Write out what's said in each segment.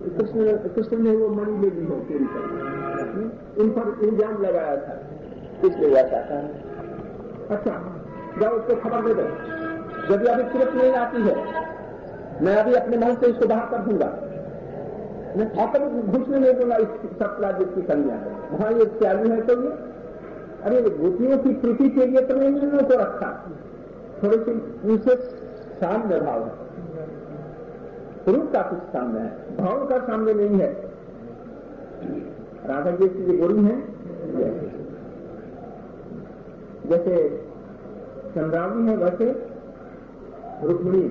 कृष्ण ने वो मणि ले ली हो पूरी तरह, इन पर इल्जाम लगाया था, इसलिए वह चाहता है। अच्छा, जाओ उसको खबर दे दो, यदि अभी तुरंत नहीं आती है मैं अभी अपने महल से इसको बाहर कर दूंगा। आकर घुसने नहीं दूंगा इस सतराजित की कन्या है, वहां ये त्यागी है। तो ये अरे गोपियों की प्रीति के लिए तो नहीं इन्होंने को रखा, थोड़ी सी उनसे सामने भाव है, रूप का कुछ सामने है, भाव का सामने नहीं है। राधा जी की गोरी है जैसे चंद्रावली है, वैसे रुक्मिणी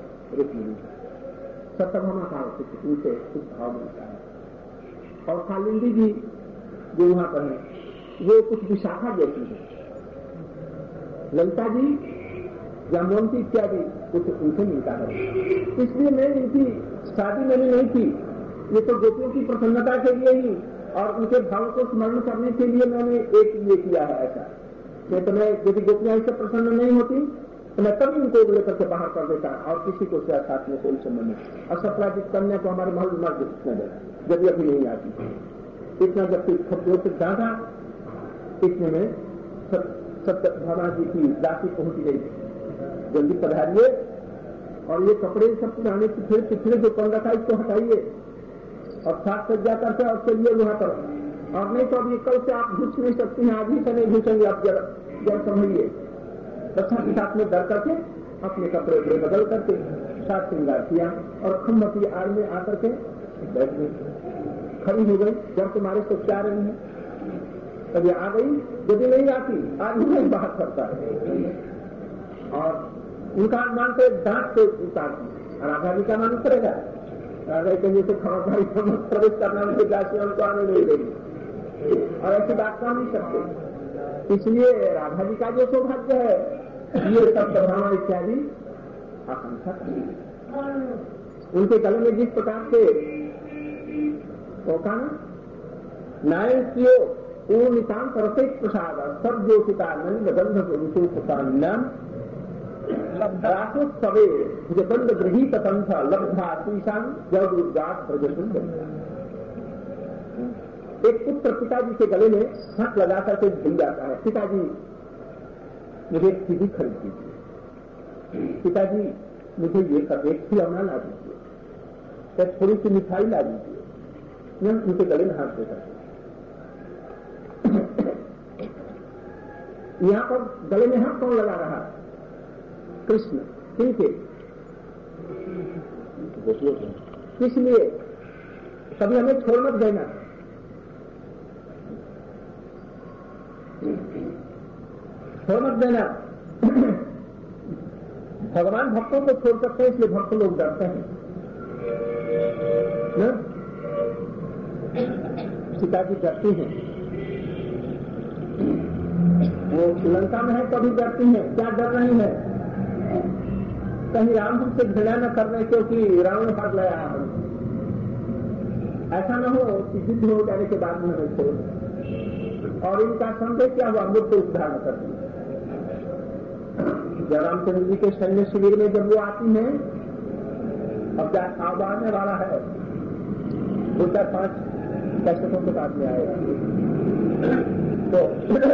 सत्यभामा का उनसे कुछ भाव मिलता है। और कालिंदी जी जो वहां पर है वो कुछ विशाखा जैसी है, ललिता जी जामवंती इत्यादि कुछ उनसे मिलता है। इसलिए मैं इनकी शादी मैंने नहीं की, ये तो गोपियों की प्रसन्नता के लिए ही और उनके भाव को स्मरण करने के लिए मैंने एक ये किया है ऐसा। तो मैं यदि गोपियां इससे प्रसन्न नहीं होती तो मैं तभी उनको लेकर के बाहर कर देता और किसी को साथ में कोई संबंध नहीं। और सतराजित कन्या को हमारे महल मर्द इतना देता जब अभी नहीं आती, इतना जब खबरों से ज्यादा इतने में सत्यभामा जी की दासी पहुंच गई, जल्दी पधारिए और ये कपड़े सब पुराने पिछले जो पन रखा इसको हटाइए और साथ सज्जा करके और चलिए वहां पर। और नहीं तो अभी कल से आप घुस नहीं सकते हैं, आज ही से नहीं घुसेंगे आप, जरा समझिए। बच्चा के साथ में डर करके अपने कपड़े बदल करके साथ श्रृंगार किया और खम्भती आड़ में आकर के बैठ गई, खड़ी हो गई। जब तुम्हारे से क्या रही है तब आ गई, यदि नहीं आती आज नहीं बात करता है। और उनका अनुमान से दांत से उतारती, राधा जी का मान उतरेगा, राधा कहीं से खबरदारी प्रवेश करना नहीं, जाती उनको आने नहीं देगी और ऐसी बात कर नहीं सकते। इसलिए राधा जी का जो सौभाग्य है ये सत्यभामा इत्यादि आकांक्षा करती। उनके गले में जिस प्रकार से होता नायन कियो पूर्णितान परसे प्रसाद सब ज्योतिता नंद गंध विशेषतान्याम रासोत्सवे भुजबंद गृहीत पंथ लब्धा ईशान जग उद्गात प्रजसुंदर। एक पुत्र पिताजी के गले में हाथ लगा करके भूल जाता है, पिताजी मुझे एक सीधी खरीद दीजिए, पिताजी मुझे ये कर एक खिलौना ला दीजिए, या थोड़ी सी मिठाई ला दीजिए, मैं उनके गले में हाथ देता। यहाँ पर गले में हाथ कौन लगा रहा? कृष्ण। ठीक है, इसलिए कभी हमें छोड़ मत देना। छोड़ मत देना। भगवान भक्तों को छोड़ सकते हैं, इसलिए भक्त लोग डरते हैं ना? सीता जी डरती हैं, वो लंका में है तभी डरती हैं। क्या डर रही है? कहीं राम हमसे घृणा न कर रहे क्योंकि रावण भाग लाया है, ऐसा न हो कि युद्ध हो जाने के बाद में हमें छोड़। और इनका संदेश क्या हुआ? मुद्दे उद्धारण करते हैं। जब रामचंद्र जी के सैन्य शिविर में जब वो आती हैं, अब क्या अब आने वाला है, 2-4-5 दशकों के बाद में आएगा। तो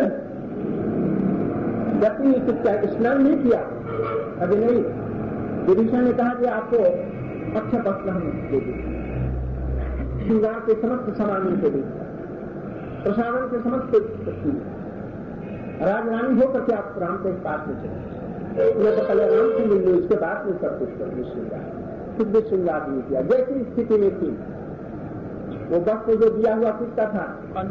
जबकि स्नान नहीं किया अभी नहीं, विभीषण ने कहा कि आपको अच्छा वस्त्र हम देंगे, श्रृंगार के समस्त सामान उनको देंगे, प्रसारण के समस्त राजरानी होकर के आप राम के पास में चले। उन्हें तो पहले राम से मिल लो, इसके बाद में सब कुछ कर श्रृंगार, कुछ भी श्रृंगार नहीं किया। जैसी स्थिति में थी वो वस्त्र जो दिया हुआ किसका था?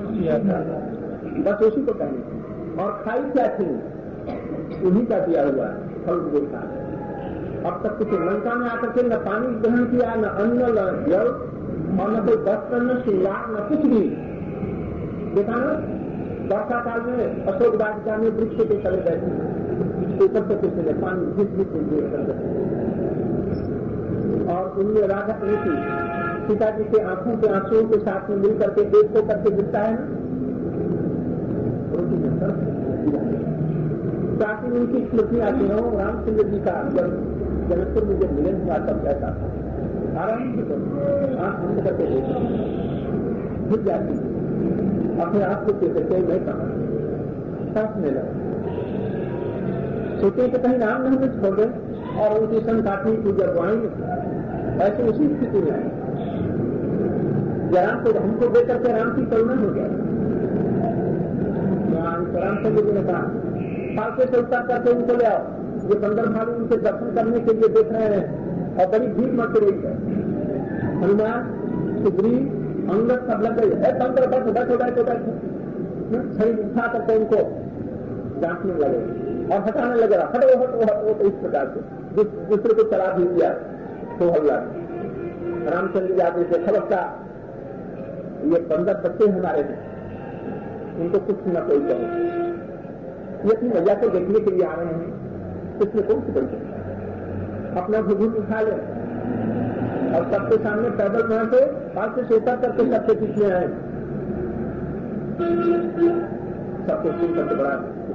बस उसी को पहने थी। और खाई क्या थी? उन्हीं का दिया हुआ फल देखा। अब तक कुछ लंका में आकर के न पानी ग्रहण किया, न अन्न, न जल, और न कोई वस्त्र, न श्रृंगार, न कुछ भी। देखा ना, वर्षा काल में अशोक वाटिका में वृक्ष के तले बैठे, ऊपर से किसी ने पानी घिस और उनमें राधा की पिताजी के आंखों के आंसुओं के साथ में मिलकर के एक को करके गिरता है ना, ताकि उनकी स्मृति आती हो। रामचंद्र जी का जब जनकपुर में जब मिलन हुआ तब कहता था आराम से करो, आंख बंद करके देखो, घुट जाती अपने आप को कह सकते मैं कहा सांस में लगा सोचे कि कहीं राम न हमें छोड़ गए और उनकी संकाठी की जब आएंगे ऐसे उसी स्थिति में आए राम को हमको देकर के राम की करुणा हो गया। रामचंद्र जी ने कहा फालके से उतर करके उनको ले आओ, ये बंदर भालू उनके दर्शन करने के लिए देख रहे हैं और बड़ी भीड़ मच रही है। हनुमान सुग्रीव अंगद सब लग गई है, बंदर बैठो बैठो बैठो बैठो, शरीर उठा करके उनको डांटने लगे और हटाने लगे, हटो हटो हटो, तो इस प्रकार से दूसरे को चला भी दिया तो हल्ला। रामचंद्र जी आगे से खबरता ये बंदर बच्चे हमारे हैं, उनको कुछ न कोई कहो, ये अपनी मैया को देखने के लिए आ रहे हैं, इसमें कौन सी बच्चे अपना घुघुट उठा ले और सबके सामने पैदल वहां से पास से उतर करके सबके पीछे आए, सबको सुन करके बड़ा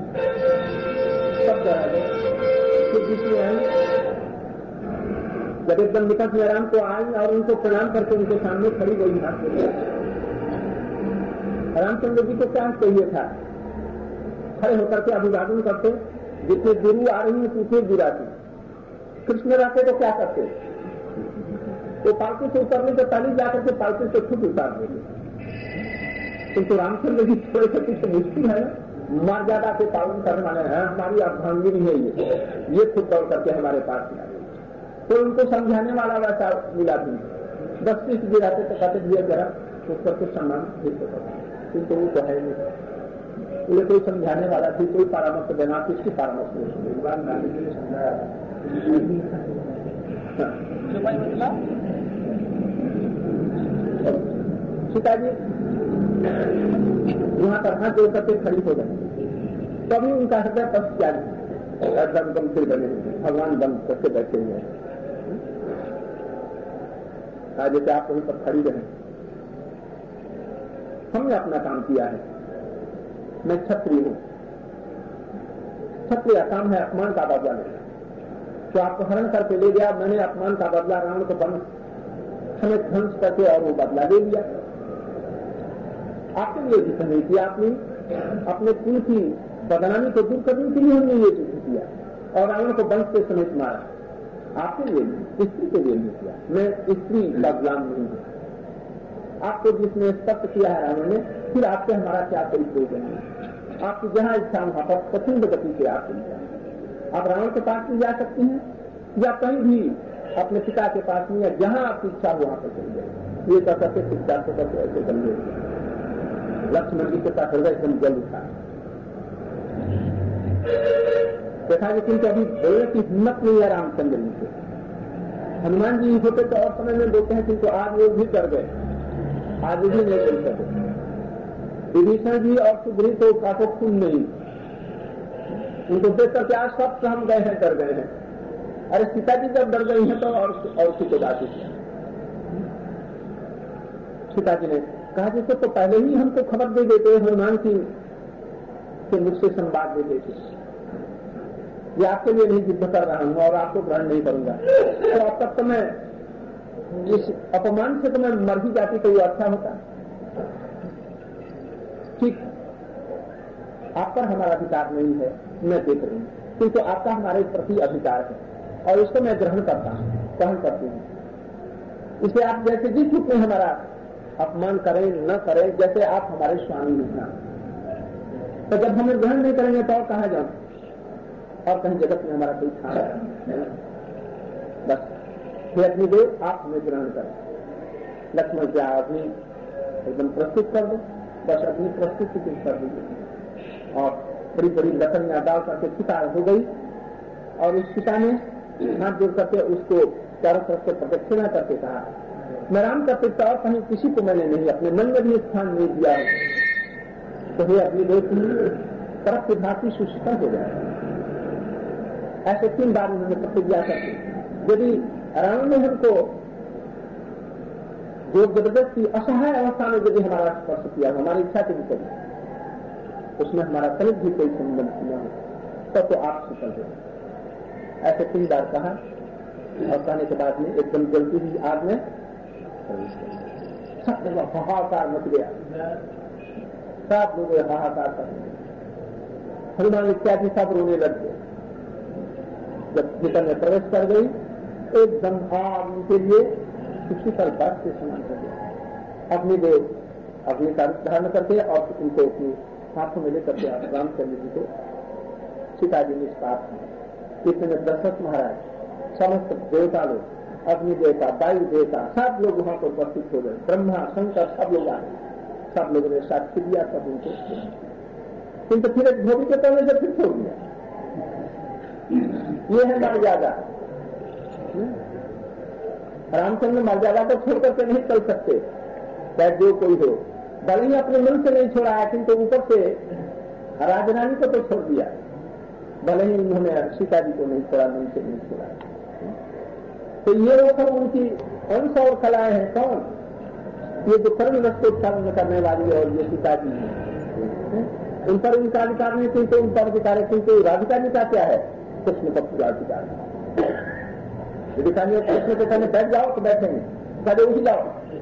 सब डरा गए, फिर पीछे आए। जब एकदम निकट में राम को आई और उनको प्रणाम करके उनके सामने खड़ी गई हाथ में, रामचंद्र जी को क्या चाहिए था, खड़े होकर के अभिवादन करते, जितने गुरु आ रही है पूछे गिराती, कृष्ण रहते तो क्या करते, तो पालकी से उतरने से पहले जाकर के पालकी से खुद उतार देंगे, किंतु रामचंद्र जी थोड़े से कुछ मुश्किल है, मर्यादा के पालन करने वाले हैं, हमारी अर्धांगिनी है ये खुद दौड़ करके हमारे पास में आ गई, तो उनको समझाने वाला वैसा मिला भी 10 फीट गिराते तो कहते दिया जरा उस पर कुछ सम्मान ठीक होता, किंतु वो तो है नहीं, उन्हें कोई समझाने वाला थी, कोई परामर्श देना, किसकी परामर्श नहीं समझाया। सीता जी वहां पर हाथ जोड़ करके खड़ी हो गए, तभी उनका हृदय पक्ष जारी दम दम फिर बने हुए, भगवान दम करके बैठे हुए हैं। जैसे आप वहीं पर खड़ी रहे, हमने अपना काम किया है, मैं क्षत्रिय हूं, क्षत्रिय काम है अपमान का बदला लेना, तो आपको हरण करके ले गया, मैंने अपमान का बदला रावण को समेत ध्वंस करके और वो बदला ले लिया। आपके लिए जिक्र नहीं किया, आपने अपने कुल की बदनामी को दूर करने के लिए हमने ये जिक्र किया और रावण को वंश के समेत मारा, आपके लिए नहीं, स्त्री के लिए नहीं किया, मैं स्त्री का गुलाम नहीं हूं। आपको जिसने स्पष्ट किया है रावण ने, फिर आपसे हमारा क्या कोई प्रयोजन नहीं, आपकी जहां इच्छा वहां पर प्रचंड गति से आप आप रावण के पास भी जा सकती हैं या कहीं भी अपने पिता के पास में, या जहां आपकी इच्छा वहां पर चल जाए, ये कर सकते शिक्षा को करके ऐसे कर ले। लक्ष्मण जी के पास हृदय एकदम जल उठा, देखा कि किंतु अभी बोलने की हिम्मत नहीं है रामचंद्र जी से। हनुमान जी होते तो और समय में बोलते हैं, किंतु आज वो भी कर गए, आज भी नहीं बोल सकते। विभीषण जी और सुग्रीव तो काको खून नहीं, उनको देख करके आज सब सहम गए हैं, डर गए हैं। अरे सीता जी जब डर गई हैं तो और को दाती सीता जी ने कहा जैसे तो पहले ही हमको खबर दे देते हनुमान की कि मुझसे संवाद दे देते, ये आपके लिए नहीं युद्ध कर रहा हूं और आपको ग्रहण नहीं करूंगा, तो अब तक तो मैं इस अपमान से तो मैं मर ही जाती तो ये अच्छा होता। ठीक, आप पर हमारा अधिकार नहीं है, मैं देख रही हूं, किंतु आपका हमारे प्रति अधिकार है और उसको मैं ग्रहण करता हूं, ग्रहण करती हूं। इसलिए आप जैसे जिस रूप में हमारा अपमान करें न करें, जैसे आप हमारे स्वामी हैं, तो जब हमें ग्रहण नहीं करेंगे तो और कहाँ जाऊं, और कहीं जगत में हमारा कोई स्थान है। बस हे अग्निदेव आप हमें ग्रहण करें। लक्ष्मण से अग्नि एकदम प्रस्तुत कर दो, बस अग्नि प्रस्तुत कर दीजिए और बड़ी बड़ी लकड़ियां डाल करके चिता हो गई और उस चिता ने हाथ जोड़ करके उसको चारों तरफ से प्रदक्षिणा करके कहा, मैं राम का पिता और कहीं किसी को मैंने नहीं, अपने मन में भी स्थान नहीं दिया है, तो हे अग्निदेव तरफ से भांति सुशीतल हो जाए। ऐसे 3 बार उन्होंने प्रतिज्ञा करके, यदि रावण ने हमको जो जबरदस्ती असहाय अवस्था में यदि हमारा स्पर्श किया, हमारी इच्छा के विपरीत, उसमें हमारा कहीं भी कोई संबंध न हो, तब तो आप सफल हो। ऐसे 3 बार कहा और कहने के बाद में एकदम जलती हुई आग में प्रवेश कर सब जगह हाहाकार मच गया, सब लोग हाहाकार कर हनुमान इत्यादि सब रोने लग गए। जब सीता में प्रवेश कर गई एकदम आग उनके लिए किसी कल्पा से समान कर दिया। अग्निदेव अग्नि का रूप धारण करते और उनको अपनी हाथों में लेकर के रामचंद्र जी को सीता जी निष्पात इतने दशरथ महाराज समस्त देवता लोग, अग्नि देवता, वायु देवता सब लोग वहां पर उपस्थित हो गए। ब्रह्मा शंकर सब लोग आए, सब लोगों ने साक्षी दिया, सब उनको किंतु फिर एक धोबी के पहले से फिर छोड़ दिया। ये है मर्यादा। रामचंद्र मर्यादा को छोड़ करके नहीं चल सकते, चाहे जो कोई हो। भले ही अपने मन से नहीं छोड़ा है, किंतु ऊपर से राजरानी को तो छोड़ दिया। भले ही उन्होंने सीता जी को नहीं छोड़ा, मन से नहीं छोड़ा। तो ये वो सब उनकी अंश और कलाएं हैं। कौन? ये जो कर्म रस को उत्पन्न करने वाली है और ये सीता जी है, उन पर उनका अधिकार नहीं, किंतु उन पर अधिकार है। किंतु राधिका का क्या है? कृष्ण का पूरा अधिकार है। कृष्ण को कहने बैठ जाओ तो बैठेंगे, कभी उठ जाओ।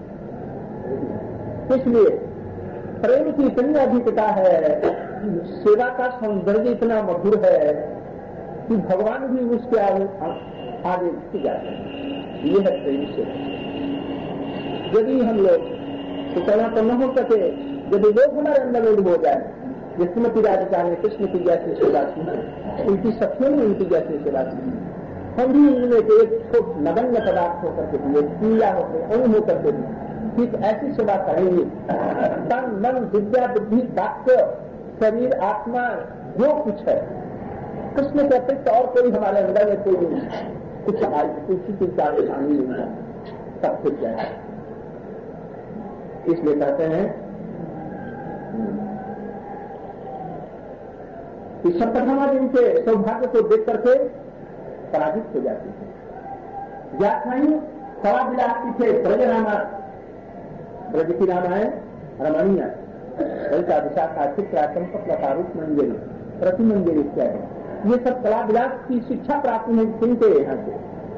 इसलिए प्रेम की इतनी अधिकता है, सेवा का सौंदर्य इतना मधुर है कि भगवान भी उसके आगे उठ जाते हैं। ये है प्रेम से। यदि हम लोग सुचना तो न हो सके, यदि लोग हमारे अंदर हो जाए, जिसमती राधिका ने कृष्ण की जैसी सेवा की, उनकी सखियों ने उनकी जैसी सेवा की, हम भी उनमें एक छोट नगण्य पदार्थ होकर के दिए, पीला होकर अणु होकर के दिए, ठीक ऐसी सेवा करेंगे। तन मन विद्या बुद्धि वाक्य शरीर आत्मा जो कुछ है कृष्ण के अतिरिक्त और कोई हमारे अंदर में कोई कुछ किसी चीज का हानि नहीं है, सब कुछ है। इसलिए कहते हैं कि सप्तमा दिन के सौभाग्य को देख करके पराजित हो जाती है। व्याख्यानी सवा विलास की थे ब्रज रामा, ब्रज की रामायण रमणीय ललिता विशाखा चित्रा चंपक लतारूप मंजरी प्रति मंजरी इत्यादि, ये सब कला विलास की शिक्षा प्राप्त है किनके यहाँ से?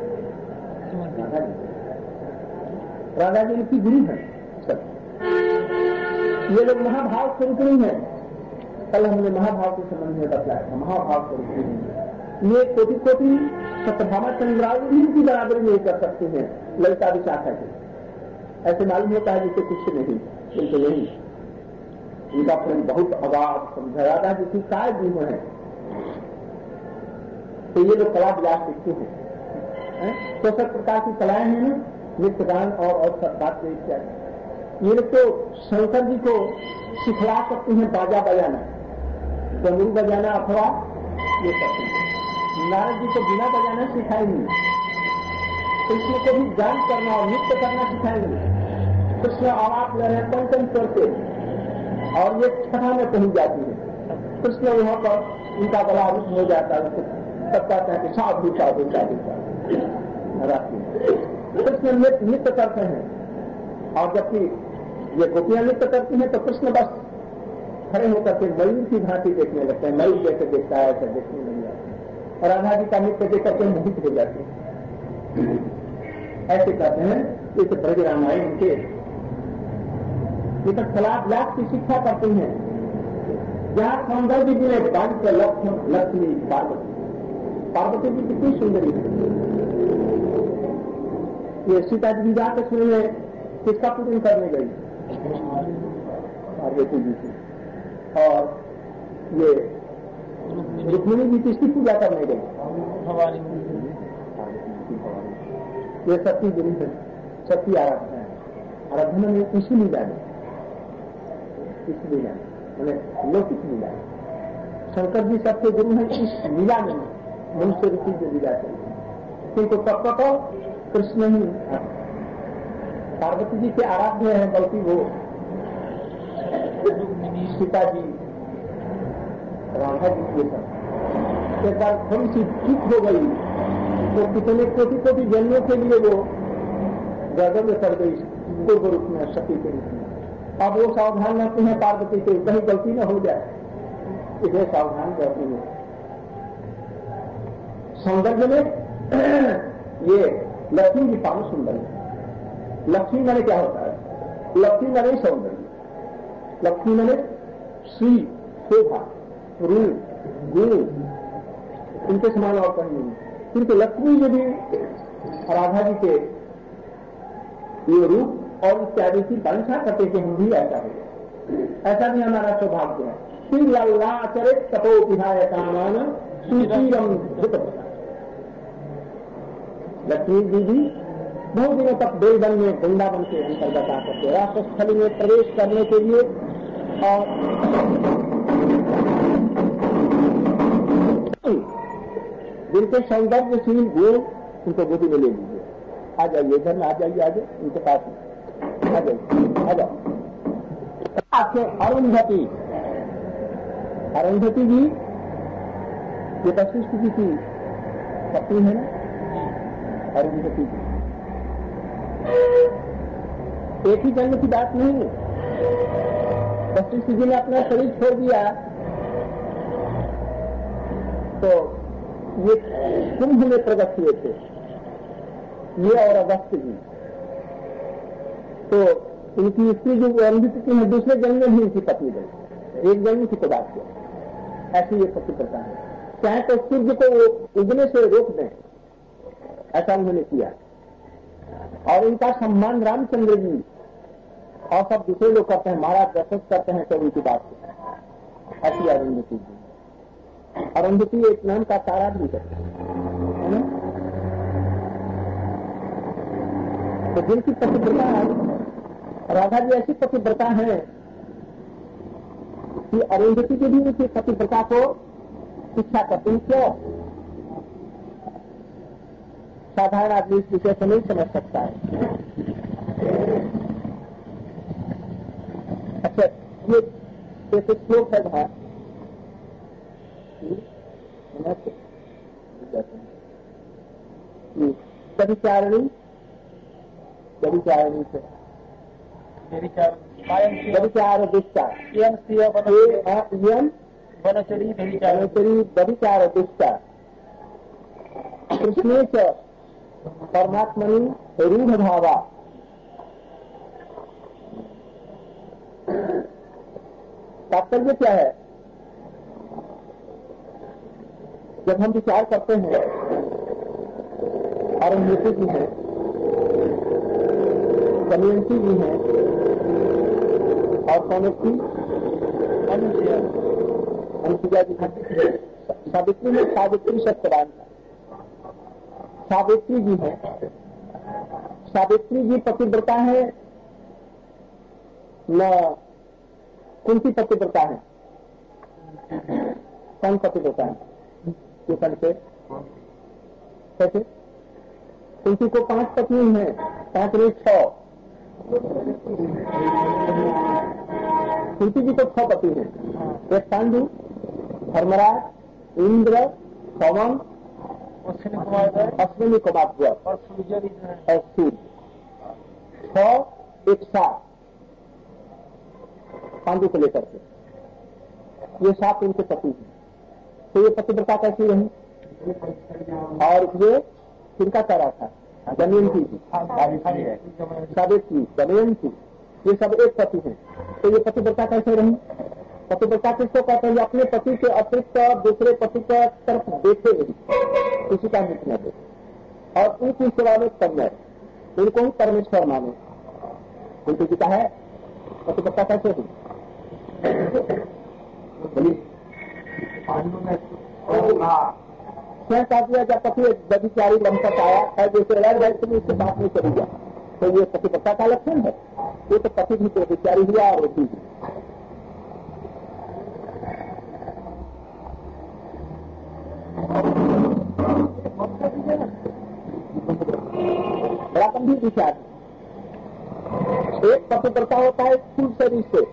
राधा जी की गुरु है सब। ये लोग महाभाव स्वरूप नहीं है। कल हमने महाभाव के संबंध में बतलाया था, महाभाव स्वरूप नहीं है। ये कोटि कोटि सत्यभामा चंद्रावली भी इनकी बराबरी नहीं कर सकते हैं ललिता विशाखा के। ऐसे मालूम होता है जिससे कुछ नहीं, किंतु नहीं, इनका प्रेम बहुत अगाध समझा जाता है, जिसकी काय भी है। तो ये लोग कला विलास सीखते हैं, तो सब प्रकार की कलाएं हैं, नृत्य गान और सत्पात्र इत्यादि। ये लोग तो शंकर जी को सिखला सकते हैं बाजा बजाना, डमरू बजाना अथवा ये सकते हैं। नारद जी को बिना बजाना सिखाएंगे, कृष्ण को भी गान करना और नृत्य करना सिखाएंगे। कृष्ण आवाज ले रहे हैं पंचम स्वर से और ये छठा में पहुंच जाती है। कृष्ण वहां पर उनका गला रुक हो जाता है, सब कहते हैं कि साधु साधु साधु कृष्ण नृत्य करते हैं। और जबकि ये गोपियां नृत्य करती हैं तो कृष्ण बस खड़े होकर के मयूर की भांति देखने लगते हैं। मयूर जैसे देखता है ऐसा देखने नहीं आता। और राधा जी का नृत्य देख करके मोहित हो जाते हैं। ऐसे कहते हैं इस ब्रज रामायण के इधर कला विलास की शिक्षा करते हैं। जहाँ सौंदर्य जी ने बालिका लक्ष्मी पार्वती, पार्वती जी कितनी सुंदरी है। ये सीता जी विवाह के समय में किसका पूजन करने गई? पार्वती जी की। और ये रुक्मिणी जी किसकी पूजा करने गई? ये सती गुरु है, सती आराधना है। आराधना में इसी लीला है, इस लीला मैंने लोग इस लीला है। शंकर जी सबके गुरु हैं इस लीला में, मनुष्य रूपी जो लीला चलती है। किंतु तत्व तो कृष्ण ही पार्वती जी के आराध्य हैं, बल्कि वो सीता जी राधा जी के साथ एक बार थोड़ी सी चूक हो गई तो कितने कोटि कोटि जन्मों के लिए वो गर्भ में पड़ गई पूर्व रूप में, सती के रूप में। अब वो सावधान रहते हैं पार्वती से कहीं गलती न हो जाए, इसे सावधान रहती है। सौंदर्य में ये लक्ष्मी जी पावन सुंदर है। लक्ष्मी माने क्या होता है? लक्ष्मी माने सौंदर्य, लक्ष्मी माने श्री, शोभा, रूप, गुण, इनके समान और कहीं नहीं। क्योंकि लक्ष्मी जी भी राधा जी के ये रूप और इत्यादि की वंशा करते कि हम भी ऐसा हो, ऐसा भी हमारा सौभाग्य है। श्री लल्लाचरित तपो विधाय कामान सुशीरम लक्ष्मी जी भी बहुत दिनों तक बेलवन में वृंदावन के अंतर्गत आ करके राष्ट्रस्थली में प्रवेश करने के लिए और जिनके सौंदर्यशील गुण उनको गोदी में ले लीजिए। आ जाइए घर में, आ जाइए, आगे उनके पास में आ जाइए, आ जाओ। आपके अरुंधति, अरुंधति जी ये वशिष्ठ जी की पत्नी है ना, अरुंधति जी। एक ही जन्म की बात नहीं है। वशिष्ठ जी ने अपना शरीर छोड़ दिया तो ये कुंभ में प्रकट हुए थे, ये और अगस्त जी। तो इनकी स्त्री जो अरुंधति है दूसरे जन्म में ही इनकी पत्नी बनी, एक जन्म की बात किया। ऐसी ये पतिव्रता है। चाहे तो सूर्य को उगने से रोक दें, ऐसा उन्होंने किया। और इनका सम्मान रामचंद्र जी और सब दूसरे लोग करते हैं, महाराज दर्शक करते हैं तो उनकी बात ऐसी अरुंधति जी। अरुंधति एक नाम का तारा भी करते है ना। तो जिनकी पतिव्रता राधा जी ऐसी पतिव्रता है कि अरुंधति की भी उनकी पतिव्रता को शिक्षा करते हैं। क्यों? साधारण आदमी इस विषय से नहीं समझ सकता है। अच्छा, ये जैसे श्लोक है वहां व्यभिचारिणी, व्यभिचारिणी से व्यभिचार दुष्टा, वनचरी व्यभिचार दुष्टा कृष्णे च परमात्मनि रूढ़ भावा। तात्पर्य क्या है? जब हम विचार करते हैं अरुंधति जी हैं, दमयंती जी हैं और कौन थी अनुसुईया जी, सावित्री में सावित्री सत्यवान, सावित्री जी है। सावित्री जी पतिव्रता है न कुंती पतिव्रता है? कौन पतिव्रता है? कैसे? कुंती को 5 पत्नी है, 5 नहीं 6। कुंती जी को 6 पति हैं। एक पांडु, धर्मराज, इंद्र, पवन, अश्विनी कुमार और सूर्य। 6 एक 7 पांडु को लेकर के, ये 7 उनके पति हैं। तो ये पतिव्रता कैसी रही? और ये किनका तारा था? दमयंती जी, सावित्री, दमयंती, ये सब एक पति हैं। तो ये पतिव्रता कैसे रही? पतिव्रता किसको कहते हैं? अपने पति के अतिरिक्त दूसरे पति का तरफ देखे नहीं, किसी का हित न दे और उनकी सेवा में तन्मय, उनको ही परमेश्वर माने। उनकी पिता है पतिव्रता कैसे हुई? स्वयं कहा दिया जब पति व्यभिचारी लंपट आया है, जैसे तुम इससे बात नहीं करी जा, तो ये पतिव्रता का लक्षण है। ये तो पति भी व्यभिचारी हुआ और होती भी। बड़ा गंभीर विचार। एक पतिव्रता होता है स्थूल शरीर से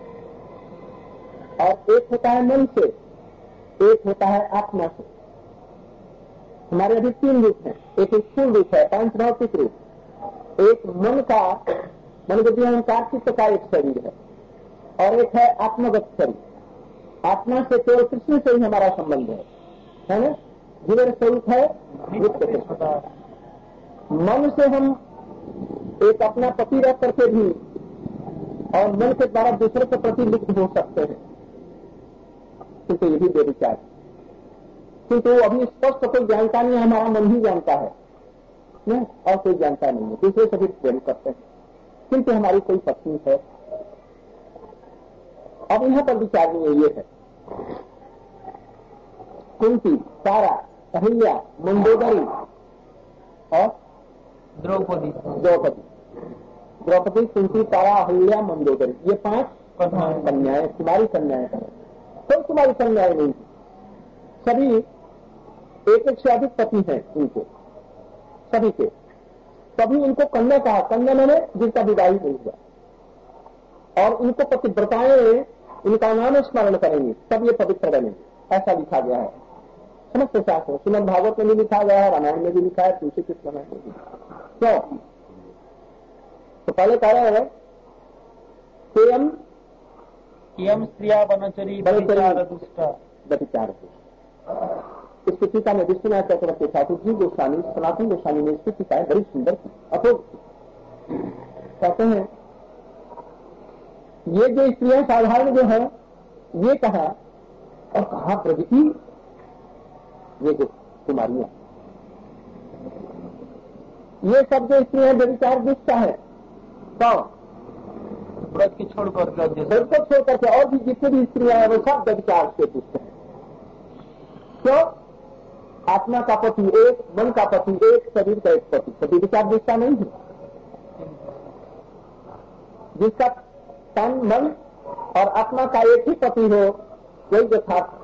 और एक होता है मन से, एक होता है आत्मा से। हमारे अभी 3 रूप हैं। एक स्थूल रूप है, पांच भौतिक रूप। एक मन का, मन बुद्धि अहंकार चित्त का एक शरीर है और एक है आत्मगत शरीर। आत्मा से केवल कृष्ण से ही हमारा संबंध है ना। जीवन स्वरूप है नित्य कृष्ण मन से हम एक अपना पति रह करके भी और मन के द्वारा दूसरे के प्रति लिप्त हो सकते हैं, किंतु यही व्यभिचार। किंतु अभी स्पष्ट कोई जानता नहीं, हमारा मन ही जानता है और कोई जानता नहीं है। दूसरे से भी प्रेम करते हैं किंतु हमारी कोई पत्नी है। अब यहाँ पर विचारणीय ये है, कुंती, तारा, अहिल्या, मंदोदरी और द्रौपदी, कुंती, तारा, अहिल्या, मंदोदरी, ये 5 कन्याएं, कुमारी कन्याएं हैं। कोई कुमारी कन्याएं नहीं, सभी एक से अधिक पति हैं उनको, सभी के। तभी उनको कन्या कहा। कन्या मैंने जिनका विवाह नहीं हुआ, और उनको पतिव्रताएं इनका नाम स्मरण करेंगे तब ये पवित्र बनेंगे, ऐसा लिखा गया है समस्त शास्त्र। श्रीमद् भागवत में भी लिखा गया है, रामायण में भी लिखा है, तुलसी के समय में भी। क्यों? तो पहले कह रहे हैं कियम स्त्रिया बनचरी व्यभिचार। इसकी टीका में विश्वनाथ चक्रवर्ती ठाकुर जी गोस्वामी, सनातन गोस्वामी ने इसकी टीकाएं बड़ी सुंदर की। अथोक कहते हैं ये जो स्त्रियां साधारण जो है ये कहा, और कहा प्रगति ये जो कुमारियां, ये सब जो स्त्रियां व्यभिचार दिखता है तो व्रत की छोड़कर व्रत को छोड़ करके और भी जितनी भी स्त्रियां हैं वो सब व्यभिचार से दिखते हैं। क्यों? आत्मा का पति एक, मन का पति एक, शरीर का एक पति, तो व्यभिचार दिखता नहीं है। जिसका तन, मन और आत्मा का एक ही पति हो वही यथार्थ।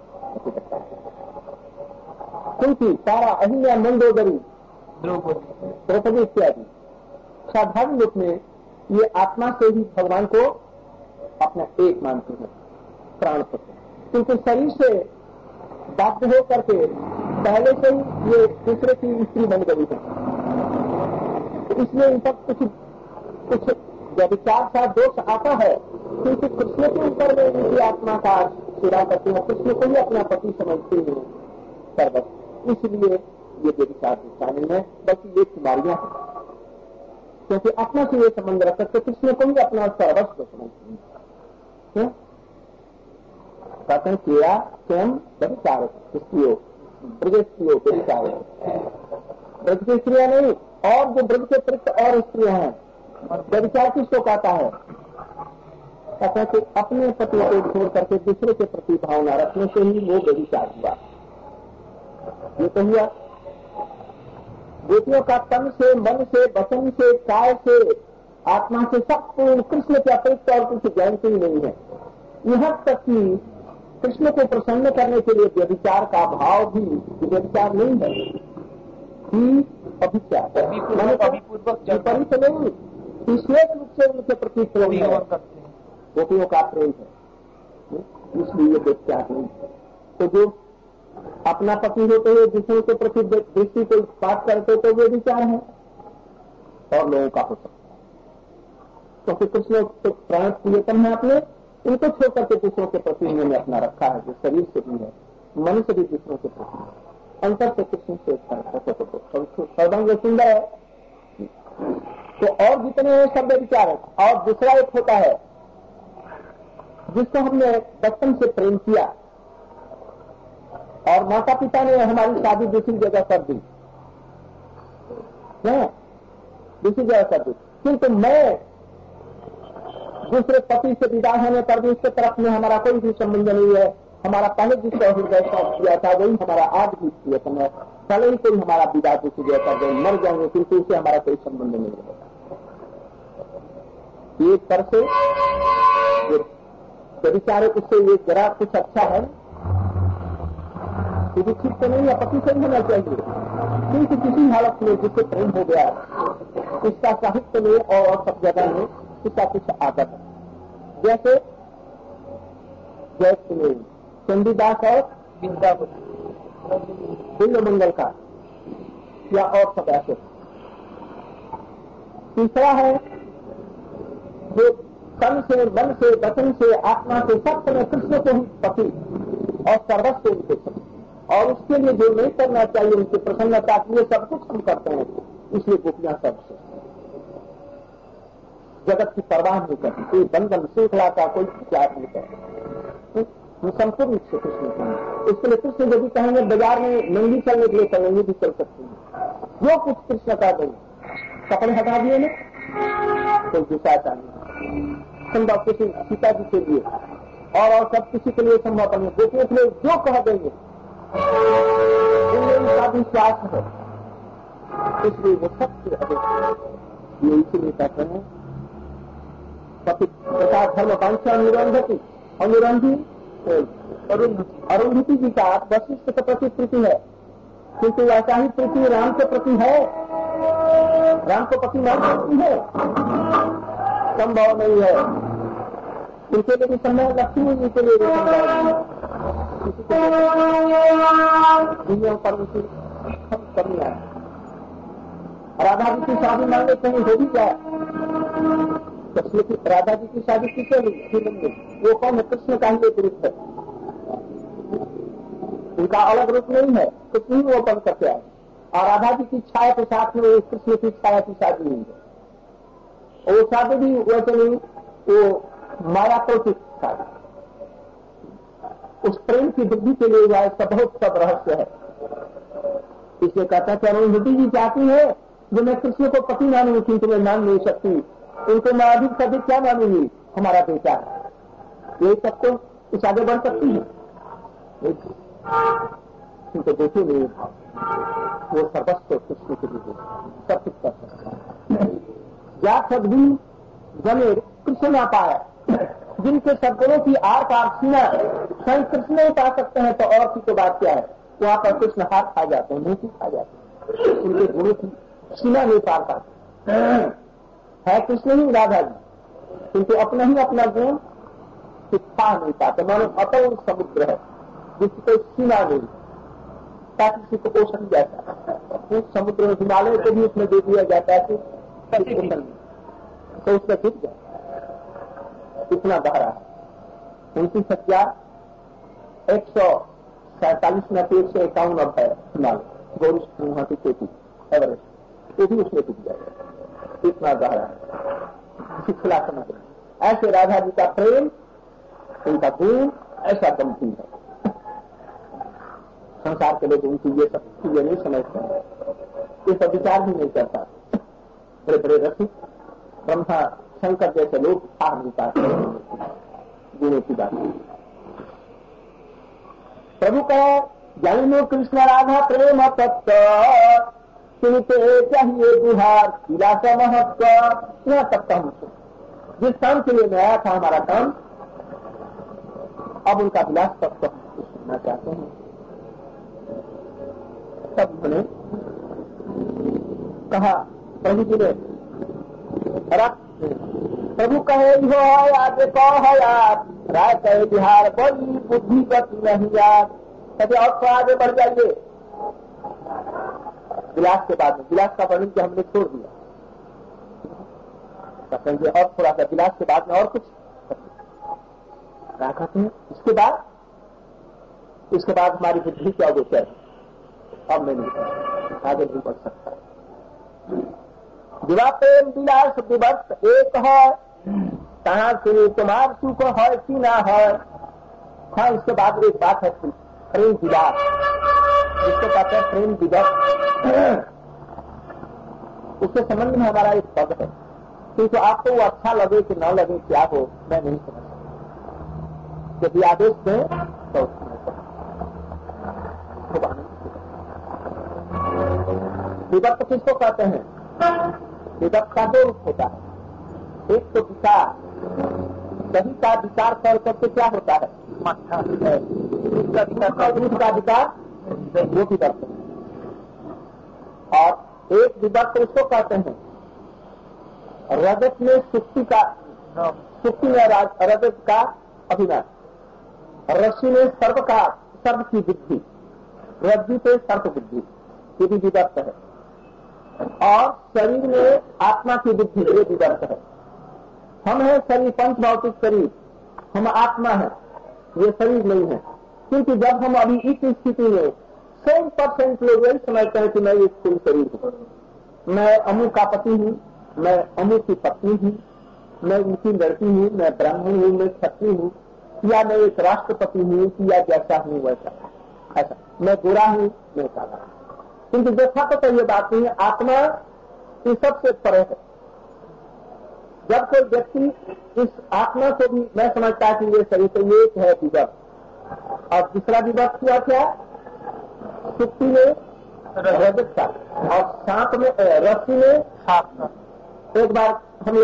कुंती, तारा, अहिल्या, मंदोदरी, द्रौपदी इत्यादि साधारण रूप में ये आत्मा से ही भगवान को अपना एक मानते हैं, प्राण पति। क्योंकि शरीर से बाध्य हो करके पहले से ही ये दूसरे की स्त्री बन गई है, इसलिए इन पर कुछ व्यभिचार सा दोष आता है। क्योंकि कृष्ण के ऊपर में इनकी आत्मा का सेवा करते हैं, कृष्ण को ही अपना पति समझते हैं सर्वस्व, इसलिए ये व्यभिचार दिखता नहीं है, बल्कि ये कुमारियां हैं। क्योंकि आत्मा से ये संबंध रख सकते, कृष्ण को ही अपना सर्वस्व समझते हैं। कहते हैं कीड़ा स्वयं व्यभिचार स्त्रियों, ब्रज स्त्रियों व्यभिचार, ब्रज की स्त्रियां नहीं, और जो ब्रज के अतिरिक्त और स्त्रियां हैं व्यभिचार किसको कहता है? कहते हैं कि अपने पति को छोड़ करके दूसरे के प्रति भावना रखने से ही वो व्यभिचार हुआ। ये तो हुआ बेटियों का तन से, मन से, वचन से, काय से, आत्मा से सब पूर्ण कृष्ण के अतिरिक्त और कुछ जानते ही नहीं है। यहाँ तक कि कृष्ण को प्रसन्न करने के लिए व्यभिचार का भाव भी व्यभिचार नहीं है, अभिचार विपरीत नहीं, विशेष रूप से उनके प्रति प्रेम करते हैं, गोपियों का प्रेम है, इसलिए ये व्यभिचार नहीं है। तो जो अपना पति होते हुए दूसरों के प्रति दृष्टि को बात करते तो वे विचार है और लोगों का हो सकता है। क्योंकि कुछ लोग तो प्राण प्रियतम है अपने, इनको छोड़ करके दूसरों के प्रति उन्होंने अपना रखा है, जो शरीर से भी है, मन से भी दूसरों के प्रति, अंतर से कृष्ण से सर्वांग सुंदर है। तो और जितने सब विचार है। और दूसरा एक होता है जिसको हमने बचपन से प्रेम किया और माता पिता ने हमारी शादी दूसरी जगह कर दी, दूसरी जगह कर दी, किंतु मैं दूसरे पति से विदा होने पर भी उसके तरफ में हमारा कोई भी संबंध नहीं है। हमारा पहले जिसका हृदय किया था वही हमारा आज भी प्रियतम है। पहले ही कोई हमारा विदा दूसरी जगह कर दे, मर जाएंगे, किंतु उससे हमारा कोई संबंध नहीं रहेगा। एक तरह से विचारे उससे ये जरा कुछ अच्छा है, ठीक तो नहीं है, पति से होना चाहिए, क्योंकि किसी हालत में जिससे प्रेम हो गया इसका साहित्य में और सब जगह में इसका कुछ आदत है। जैसे चंडीदास और बिल्व मंगल का या और सब ऐसे। तीसरा है जो तन से, मन से, वचन से, आत्मा से सब समय कृष्ण को ही पति और सर्वस्व उनके, और उसके लिए जो नहीं करना चाहिए उनकी प्रसन्नता के लिए सब कुछ हम करते हैं, इसलिए गोपियां सबसे जगत की परवाह नहीं करती, कोई बंधन श्रृंखला का कोई विचार नहीं करती, संपूर्ण रूप से कृष्ण की। इसके लिए कृष्ण यदि कहेंगे बाजार में नंगी चलने के लिए कहेंगे भी चल सकती है, जो कुछ कृष्ण का गई कपड़े हटा दिए ने कोई दूसरा नहीं संभव, किसी सीता जी के लिए और सब किसी के लिए संभव नहीं, गोपियों के लिए जो कह देंगे उनमें उनका विश्वास है, इसलिए वो सबसे अधिक ये इसीलिए कहते हैं तथा धर्म वांछा अनुरंधति अनुरंधी अरुंधति जी का वशिष्ठ के प्रति प्रीति है, किंतु ऐसा ही प्रीति राम के प्रति है, राम को पति मान सकती है, संभव नहीं है। उनके लिए भी संभव, लक्ष्मी जी के लिए भी संभव, दुनिया पर उनकी कमी है। राधा जी की शादी मांगे कहीं हो भी जाए, राधा जी की शादी किसे हुई? वो कौन है? कृष्ण का ही एक रूप है, उनका अलग रूप नहीं है, कृष्ण ही वो बन करके आए। और राधा जी की छाया के साथ में कृष्ण की छाया की शादी हुई है, वो शादी भी वैसे नहीं, वो माया प्रतीक था। उस प्रेम की वृद्धि के लिए जाए बहुत सब रहस्य है। इसलिए कहता है कि अरुंधति जी चाहती है जो मैं कृष्ण को पति मानूंगी, किंतु मैं मान नहीं सकती, उनको मैं अधिक से अधिक क्या मानूंगी? हमारा बेटा है, यही सब तो कुछ आगे बढ़ सकती है, किंतु देखिए नहीं भाव, वो सर्वस्व कृष्ण के लिए सब कुछ कर सकता है। या सदवी जने कृष्ण ना पाया, जिनके सदगुणों की आर पार सीमा स्वयं कृष्ण नहीं पा सकते हैं, तो और की तो बात क्या है? वहां पर कृष्ण हाथ खा जाते हैं, मुंह खा जाते हैं, उनके गुणों की सीमा नहीं पार पाते है। कृष्ण ही राधा जी, किंतु अपना ही अपना गुण पा नहीं पाते, मानो अतल समुद्र है जिसकी कोई सीमा नहीं, ताकि किसी को पोषण जाता उस समुद्र में हिमालय को भी उसमें दे दिया जाता है तो उसमें गिर जाए, इतना गहरा है। उनकी संख्या 147 में 151 अब है हिमालय, गौरिष्ठ वहां की चोटी एवरेस्ट, वो भी उसमें टूट जाएगा, इतना गहरा है शिखला समुद्र। ऐसे राधा जी का प्रेम, उनका गुण ऐसा गंभीर है, संसार के लोग उनकी ये सब चीजें नहीं समझते हैं, ये सब विचार भी नहीं करता। बड़े बड़े रसिक ब्रह्मा शंकर जैसे लोग आ नहीं पाते गुणों की बात। प्रभु कहे जानो कृष्ण राधा प्रेम तत्व, सुनते चाहिए दुहार विलासा महत्व। यह तक हम जिस काम के लिए मैं आया था, हमारा काम, अब उनका विलास तत्व सुनना चाहते हैं। तब मैंने कहा, प्रभु जी ने प्रभु कहे हो आगे कहो यार, राय कहे बिहार बड़ी बुद्धि गति नहीं यार। कहते और थोड़ा आगे बढ़ जाइए, विलास के बाद में विलास का वर्णन के हमने छोड़ दिया, कहेंगे और थोड़ा सा विलास के बाद में और कुछ कहते हैं। इसके बाद हमारी बुद्धि क्या गोचर है, अब मैं नहीं आगे नहीं बढ़ सकता। विवाह प्रेम विलास दिवस एक है, कहाँ से तुम्हार सुख है कि ना है। हाँ, इसके बाद एक बात है प्रेम विलास, जिसको कहते हैं प्रेम दिवस, उसके संबंध में हमारा एक पद है, क्योंकि आपको वो अच्छा लगे कि न लगे क्या हो मैं नहीं समझ सकता। यदि आदेश दें तो विभक्त किसको कहते हैं? विभक्त का दो रूप होता है, एक तो विचार, सही का विचार कर करके क्या होता है दूध का विचार, वो विभक्त है। और एक विभक्त उसको कहते हैं रजत में सुक्ति का, सुक्ति में रजत का अभिनय, रस्सी में सर्व का, सर्व की बुद्धि, रज्जु पे सर्प बुद्धि, ये भी विभक्त है। और शरीर में आत्मा की बुद्धि, ये विभक्त है। हम है शरीर, पंच भौतिक शरीर, हम आत्मा है, ये शरीर नहीं है। क्योंकि जब हम अभी इस स्थिति में 100% लोग यही समझते हैं कि मैं ये स्थूल शरीर हूँ, मैं अमू का पति हूँ, मैं अमू की पत्नी हूँ, मैं उनकी लड़की हूँ, मैं ब्राह्मण हूँ, मैं क्षत्रिय हूँ, या मैं एक राष्ट्रपति हूँ, या जैसा हूँ वैसा, ऐसा मैं गोरा हूँ, मैं काला। किंतु देखा तो ये बात नहीं है, आत्मा इन सबसे परे है। जब कोई व्यक्ति इस आत्मा को भी मैं समझता कि ये शरीर तो एक है विभक्त, और दूसरा विभक्त हुआ क्या, सुक्ति में रजत का और सांप में रस्सी में सांप का। एक बार हम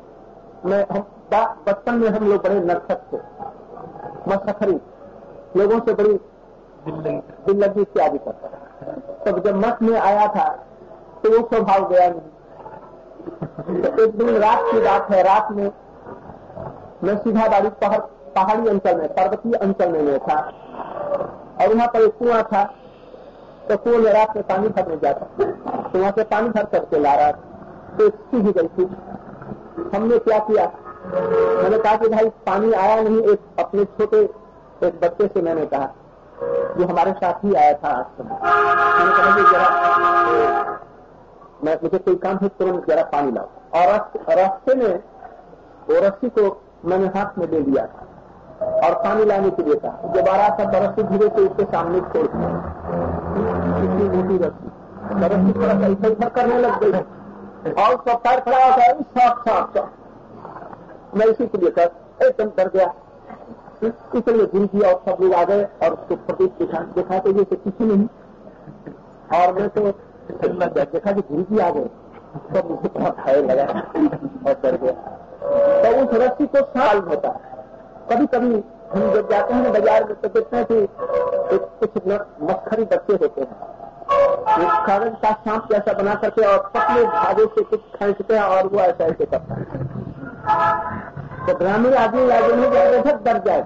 बचपन में हम लोग बड़े नरसक थे, मसखरी, लोगों से बड़ी दिल्लगी इत्यादि करता था। तब जब मठ में आया था तो वो स्वभाव गया नहीं। तो एक दिन रात की बात है, रात में मैं सीधा बाड़ी पहाड़ी अंचल में, पर्वतीय अंचल में था, और वहाँ पर एक कुआं था। तो कुएं में रात में पानी भरने जाता, तो वहाँ से पानी भर करके ला रहा, तो सूझ गई थी। हमने क्या किया, मैंने कहा कि भाई पानी आया नहीं। एक अपने छोटे एक बच्चे से मैंने कहा, जो हमारे साथ ही आया था आज, मैंने कहा कि जरा मुझे कोई काम है, तुरंत जरा पानी लाओ। और रास्ते में वो रस्सी को मैंने हाथ में ले लिया और पानी लाने के लिए कहा। जब आ रहा था बरस धीरे से उसके सामने छोड़ दिया, इतनी मोटी रस्सी थोड़ा सा इधर करने लग गई और सब पैर खड़ा हो गया, साफ मैं इसी के लिए कर एकदम डर गया। इसलिए गिर किया और सब लोग आ गए और उसको प्रतीक देखा तो ये किसी नहीं, और मैं तो देखा कि गिर की आ गए, सब मुझे बहुत भय लगा और डर गया। तो उस रस्सी को साल होता है। कभी कभी हम जब जाते हैं बाजार में तो देखते हैं कि कुछ मस्खरी बच्चे होते हैं, एक कागज का सांप जैसा बना करके और पतले धागे से कुछ खींचते हैं और वो ऐसा ऐसे करता है। तो ग्रामीण आदमी लागे में जाएगा, डर जाए।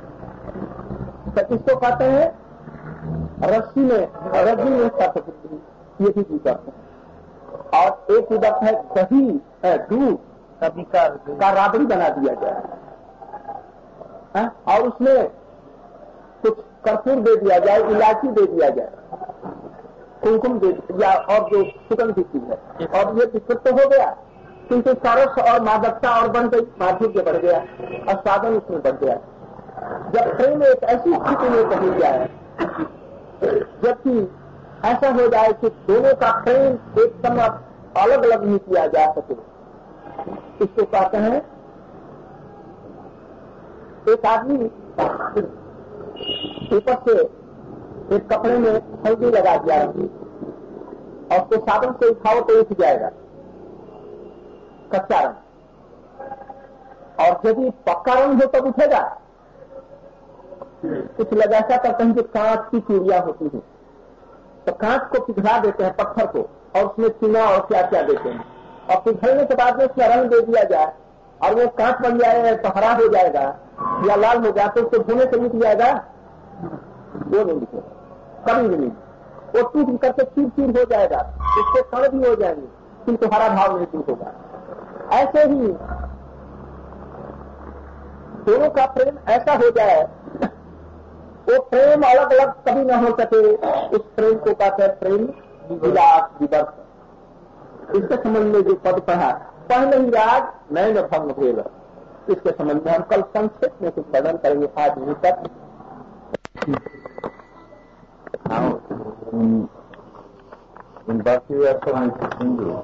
तो इसको कहते हैं रस्सी में सतबुद्धि, ये भी करते हैं। और एक विधि है दही दूध का राबड़ी बना दिया जाए और उसमें कुछ कर्पूर दे दिया जाए, इलायची दे दिया जाए, कुमकुम दे दिया और जो सुगंधित चीज है, और ये विकृत तो हो गया, किंतु सरस और मादकता और बन गई, माधुर्य बढ़ गया और साधन उसमें बढ़ गया। जब प्रेम एक ऐसी स्थिति में पहुंच जाए जबकि ऐसा हो जाए कि दोनों का प्रेम एकदम अलग अलग नहीं किया जा सके, इसको कहते हैं एक आदमी ऊपर से एक कपड़े में हल्दी लगा दिया और उसको साबुन से उठाओ तो उठ जाएगा कच्चा रंग, और यदि पक्का रंग हो तब उठेगा। कुछ लोग ऐसा करते हैं कि कांच की चूड़ियां होती हैं, तो कांच को पिघला देते हैं पत्थर को और उसमें चूना और क्या क्या देते हैं, और पिघलने के बाद में उसका रंग दे दिया जाए और वो कांच बन जाएगा तो हरा हो जाएगा या लाल हो जाए, तो उसको धोने से मिट जाएगा, वो नहीं दिखेगा कभी भी नहीं। वो टूट करके चीर चीर हो जाएगा, उसके कण भी हो जाएंगे, किंतु हरा भाव नहीं टूट होगा। ऐसे ही दोनों का प्रेम ऐसा हो जाए, वो प्रेम अलग अलग कभी न हो सके, उस प्रेम को कहते हैं प्रेम विलास विवर्त। इसके संबंध में जो पद पढ़ा, पहले ही राग नए न भंग भेल, इसके संबंध में हम कल संक्षेप में कुछ वर्णन करेंगे। आज नहीं तक in Bhakti Rasamrita Sindhu,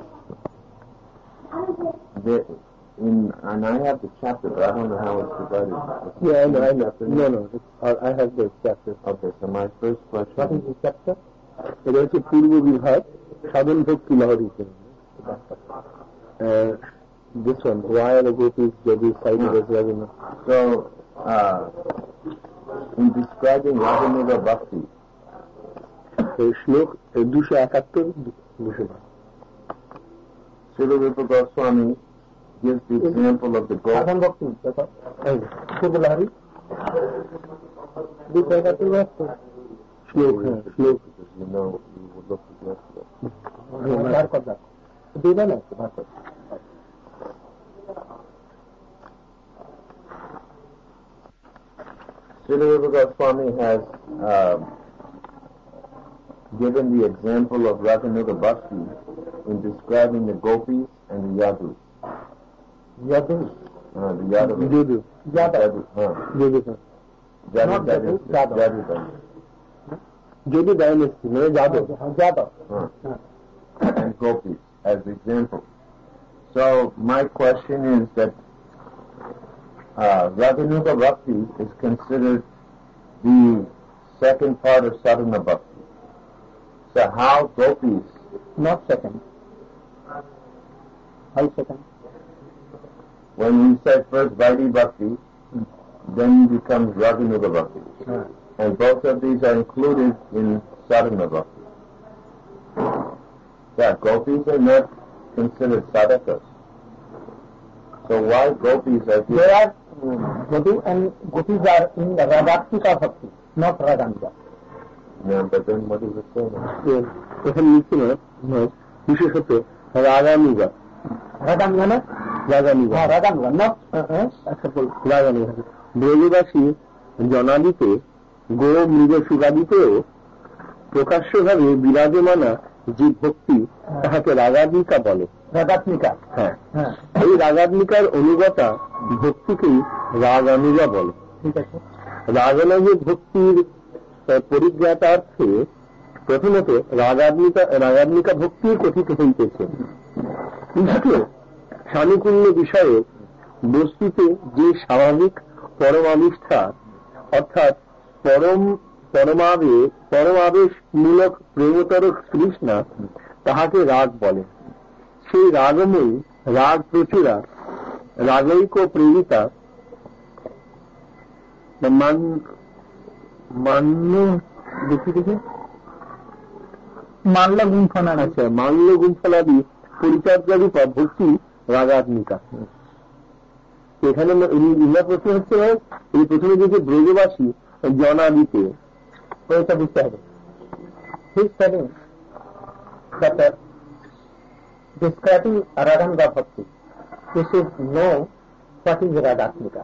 and I have the chapter, but I don't know how it's divided. Yeah, I know. No, I have the chapter. Okay, so my first question. What is the chapter? It is a Purva Vibhag, Sadhan Bhakti Lahari. This one, why are the gopis cited as Ravina? So, in describing Raganuga Bhakti, श्लोक 271 Srila Rupa Goswami gives the example of the goat. Sadhan Bhakti, Purva Lahari. श्लोक You know, you would look at that. Srila Rupa Goswami has given the example of Raganuga Bhakti in describing the gopis and the yadus? Yadu. The yadu. Jadu. Yadu. Jadu. Not Jadu, Jadu. Jadu dynasty, no Jadu. Jadu. And gopis as examples. So my question is that Raganuga Bhakti is considered the second part of Sadhana Bhakti. So how gopis? Not second. How second? When we say first Vaidhi Bhakti, then becomes Raganuga Bhakti. And both of these are included in Sadhana Bhakti. Yeah, gopis are not considered sadhakas. So why gopis are given? They are Jadu and gopis are in the Ragatmika Bhakti, not Raganuga. Yeah, but then what is it saying? এখানে লিখছি না বিশেষত রাগানুগা Raganuga na? রাগানুগা Raganuga, not রাগানুগা ব্রজবাসী জনাদিতে গো মৃগ সুগাদিতেও প্রকাশ্যভাবে বিরাজমানা যে ভক্তি তাহাকে রাগাত্মিকা বলে। Ragatmika. হ্যাঁ, এই রাগাত্মিকার অনুগতা ভক্তিকেই রাগানুগা বলে। ঠিক আছে। রাগানুগ ভক্তির পরিজ্ঞাতার্থে প্রথমত রাগাত্মিকা ভক্তি কথিত হইতেছে। ইহাকে সানুকূল্য বিষয়ে বস্তুতে যে স্বাভাবিক পরমাবিষ্ঠা অর্থাৎ পরমাবেশমূলক প্রেমতর তৃষ্ণা তাহাকে রাগ বলে। সেই রাগময়ী রাগ প্রচুরা রাগৈক প্রেরিতা মাল্য গুম্ফলাদি পরিচর্যারূপা ভক্তি রাগাত্মিকা। এখানে প্রশ্ন হচ্ছে এই প্রথমে যে ব্রজবাসী জনাদিতে ওইটা বুঝতে হবে। He's telling that describing Raganuga Bhakti, we should know what is Ragatmika.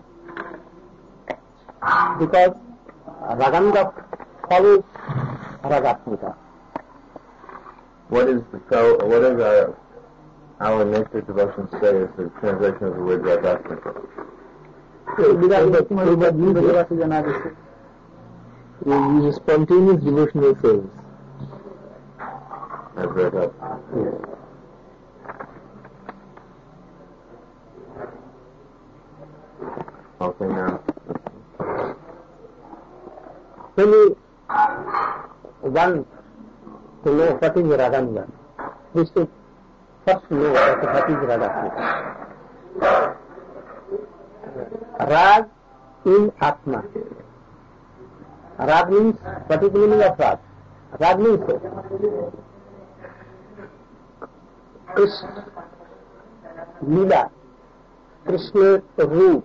Because Raganuga follows Ragatmika. What does our nature devotion say is the translation of the word Ragatmika? It is spontaneous devotional service. I've read up. Okay, now. When we want to know what is Raganuga, we should first know what is Ragatmika. Rag in Atma. Rag means, what is the meaning of Rag? Rag means Krishna, Lila, Krishna Roop,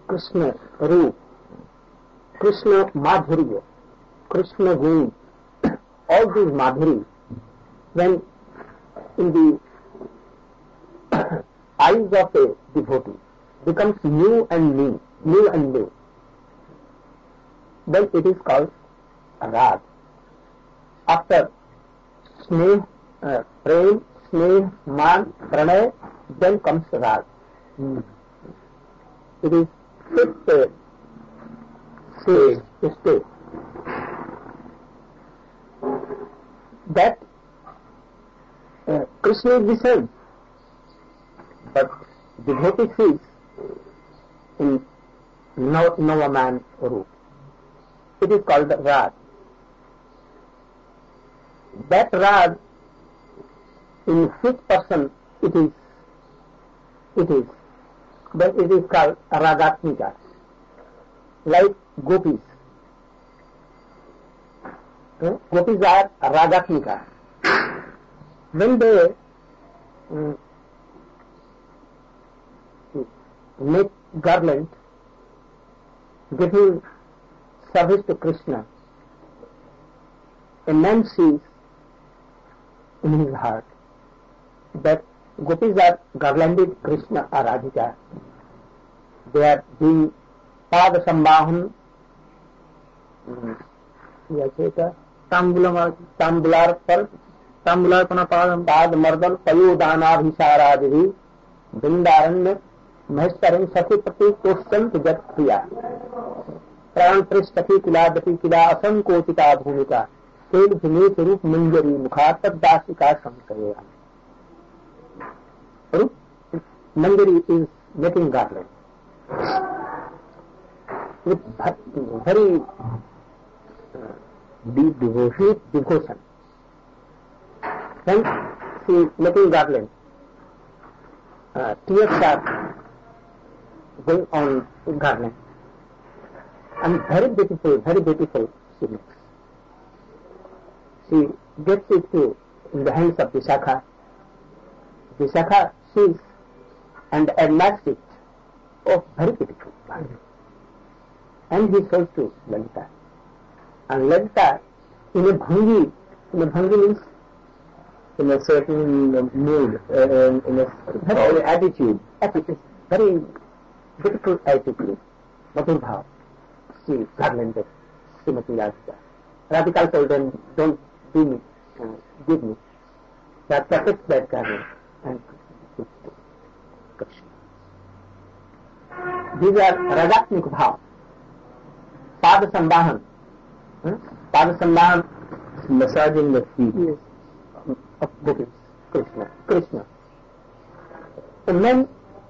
Krishna Madhurya, Krishna Gun, all these Madhuri, when in the eyes of a devotee becomes new and new, then it is called Rag. After Sneh, Prem, Sneh, Man, Pranay, then comes Rag. It is fifth state. That Krishna is the same, but devotee sees in Navaman Roop. It is called Rag. That Rag, in fifth person, it is, then it is called Ragatmika. Like gopis. Gopis are Ragatmika. When they make garland, giving service to Krishna, a man sees in his heart that gopis are garlanded Krishna or Radhika. They are doing Pada Sambhahan, tambular for तांबुलार्पण पाद मर्दन पयोदानाभिसारादि वृंदारण्य महेश्वरन सखी प्रति कोष्ठंत जत प्रिया प्राण पृष्ठि कुलादपि किला असंकोचिता भूमिका तेल भिने स्वरूप मंजरी मुखा तदासिका संशय Manjari is making garland with very deep devotion. When she making garland, tears are going on garland, and very beautiful she makes. She gets it in the hands of Vishakha. Vishakha sees and admires it. Oh, very beautiful. And he shows to Lalita. And Lalita, in a bhangi means in a certain mood, in a very attitude, very beautiful attitude, Madhur Bhav. She garlanded Srimati Radhika. Radhika told them, don't give me. That protects that garland and gives to Krishna. These are Ragatmik Bhav. पाद संवाहन massaging the feet of gopis, Krishna. And then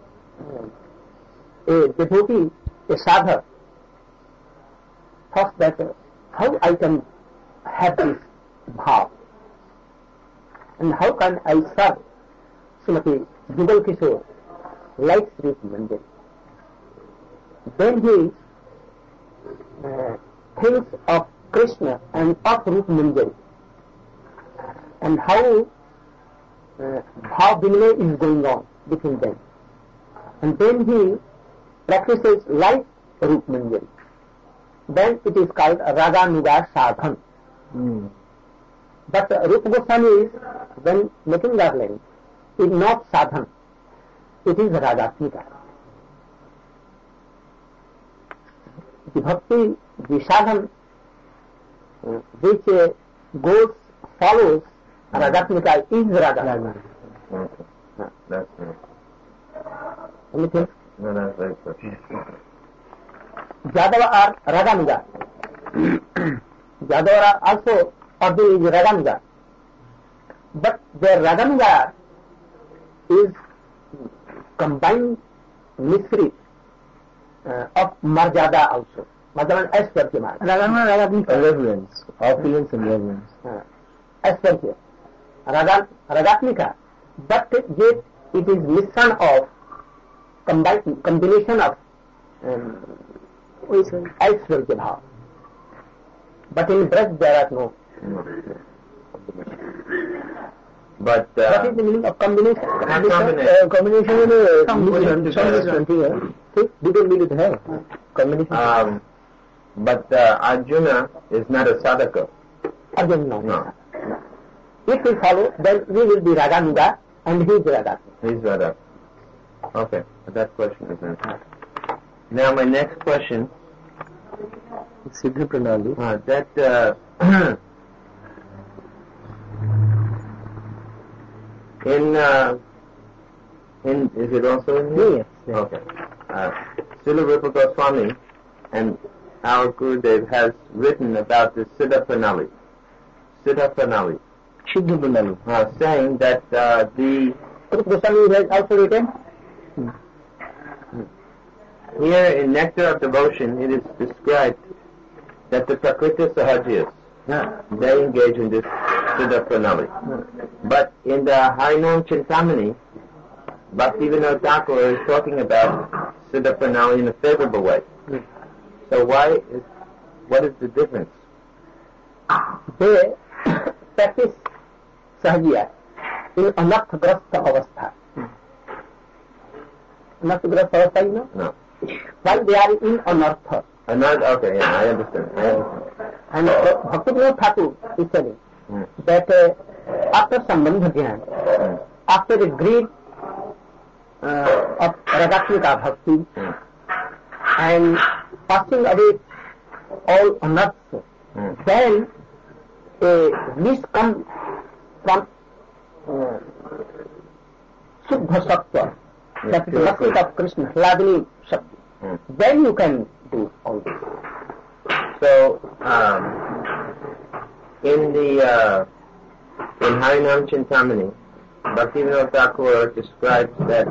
a devotee, a sadhak, thought that how I can have this bhav and how can I serve Srimati Jugal Kishore like Sri Mandir. Then he thinks of Krishna and of Rup Manjari and how Vinay is going on between them. And then he practices like Rup Manjari. Then it is called Raganuga Sadhan. But Rup Goswami is, when making garland, is not sadhan, it is Ragatmika. The bhakti, the sadhan, which follows Ragatmika is Ragatmika. That's right. Anything? No, that's right. Okay. Yadava are Raganuga. Yadava are also Arjun is Raganuga. But their Raganuga is combined mystery of Marjada also. Madhavan Aishwarya Marg. Raganuga, Reverence, opulence and reverence. Aishwarya. Ragatmika. But yet it is mission of combination of Aishwarya Bhav. But in Braj there are no. But what is the meaning of combination? Combination Combination. But Arjuna is not a sadhaka. Arjuna No. If we follow, then we will be Raganuga and he is Ragatmika. He's Radha. Okay, that question is answered. Now my next question. Siddha Pranali. In is it also in here? Yes. Okay. Srila Rupa Goswami and our Gurudev has written about the Siddha Pranali. Siddha Pranali. Siddha Pranali. Saying that the Goswami has also written. Here in Nectar of Devotion it is described that the Prakriti Sahajiyas, they engage in this Siddha Pranali. But in the Harinam Chintamani, Bhaktivinoda Thakur is talking about Siddha Pranali in a favorable way. So what is the difference? They practice Sahajiya in Anarthagrastha Avastha. Anarthagrastha Avastha, you know? No. While they are in Anartha. Okay, yeah, I understand. And Bhaktivinoda Thakur is telling that after Sambandha Dhyan, after a greed of Ragatmika Bhakti and passing away all anarthas, then a wish comes from Suddha Sattva, that is the essence of Krishna, Hladini Shakti. Then you can do all this. So, in Harinam Chintamani, Bhaktivinoda Thakur describes that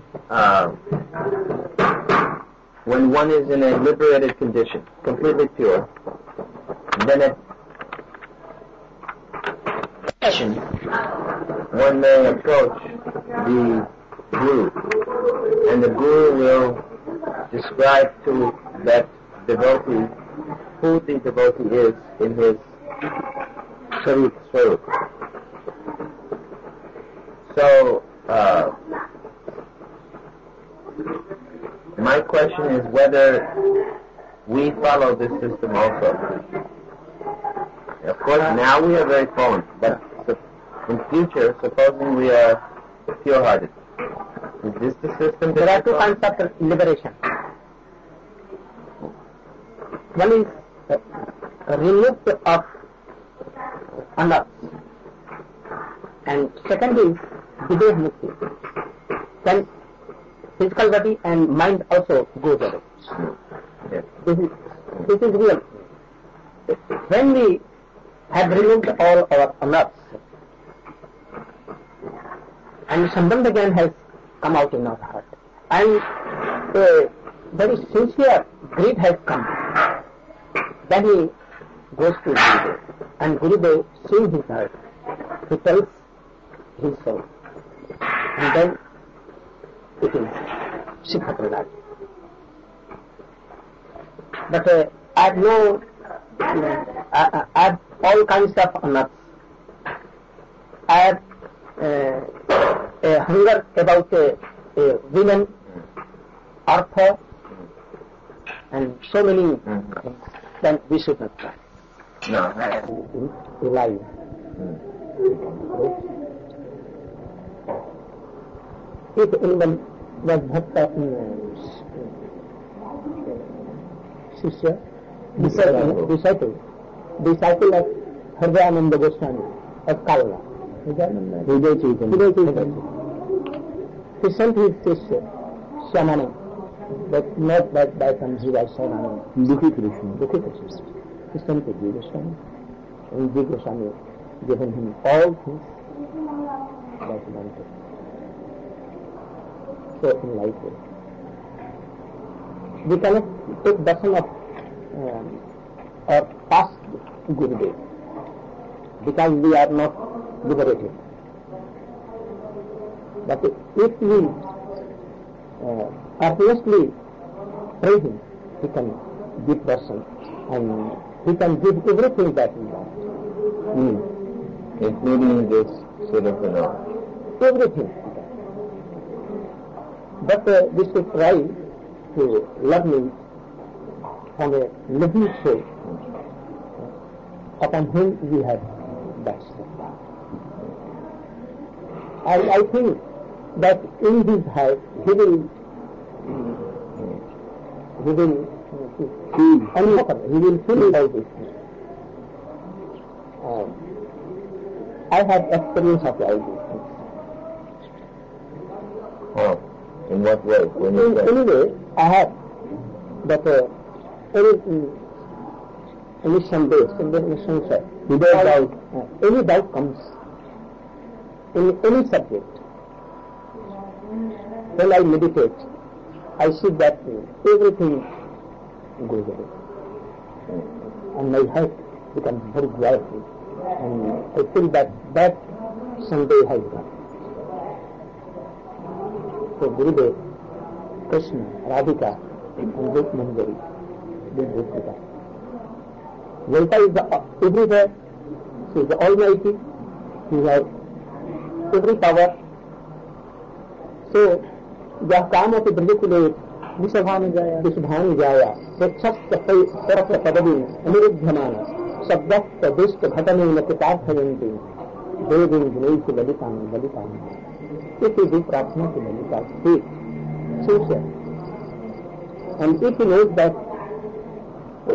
when one is in a liberated condition, completely pure, then at one may approach the Guru, and the Guru will describe to that devotee who the devotee is in his Swarup. So, my question is whether we follow this system also. Of course, now we are very fallen, but in future, supposing we are pure-hearted, is this the system? There are two kinds of liberation. One is removed of anarthas, and second is Videha Mukti. Then physical body and mind also goes away. Yes. This is real. When we have removed all our anarthas, and Sambandha Gyan has come out in our heart, and a very sincere greed has come, then he goes to Gurudev, and Gurudev, seeing his heart, he tells his soul, and then it is Siddha Pradhan. But I have I have all kinds of anarthas. I have a hunger about women, artha, and so many things. Then we should not try. No. Alive. If anyone was bhakta Shishya, disciple of Hridayananda Goswami of Kalna. Hriday Chaitanya. He sent his sister, Shyamanand, but not by some Jiva Shyamanand. Dukhi Krishna. He sent to Jiva Goswami, and Jiva Goswami given him all things that he wanted. So in like way. We cannot take darshan of our past Gurudev because we are not liberated. But if we earnestly pray him, he can give darshan and he can give everything that we want. Including this sort of phenomena. Everything. But we should try to learn it from a living soul upon whom we have dashed. I think that in his heart he will feel all this. I have experience of all these things. Oh, in what way? Anyway, I have, but any Sunday, without doubt, any doubt comes in any subject. When I meditate, I see that everything goes away. And my heart becomes very joyful. And I feel that Sunday has gone. So Gurudev, Krishna, Radhika, and Rup Manjari, they both with us. Lalita is everywhere. She is the Almighty. She has every power. So, यह काम अपि ब्रजकुले विषभानि जाया स्वच्छस्त पदवी अनिरुध्यमान शब्दस्त दुष्ट घटनेन कृतार्थयन्ति देवीं गुणैः ललितां इति भी प्रार्थना की Lalita speak sincere. And if he knows that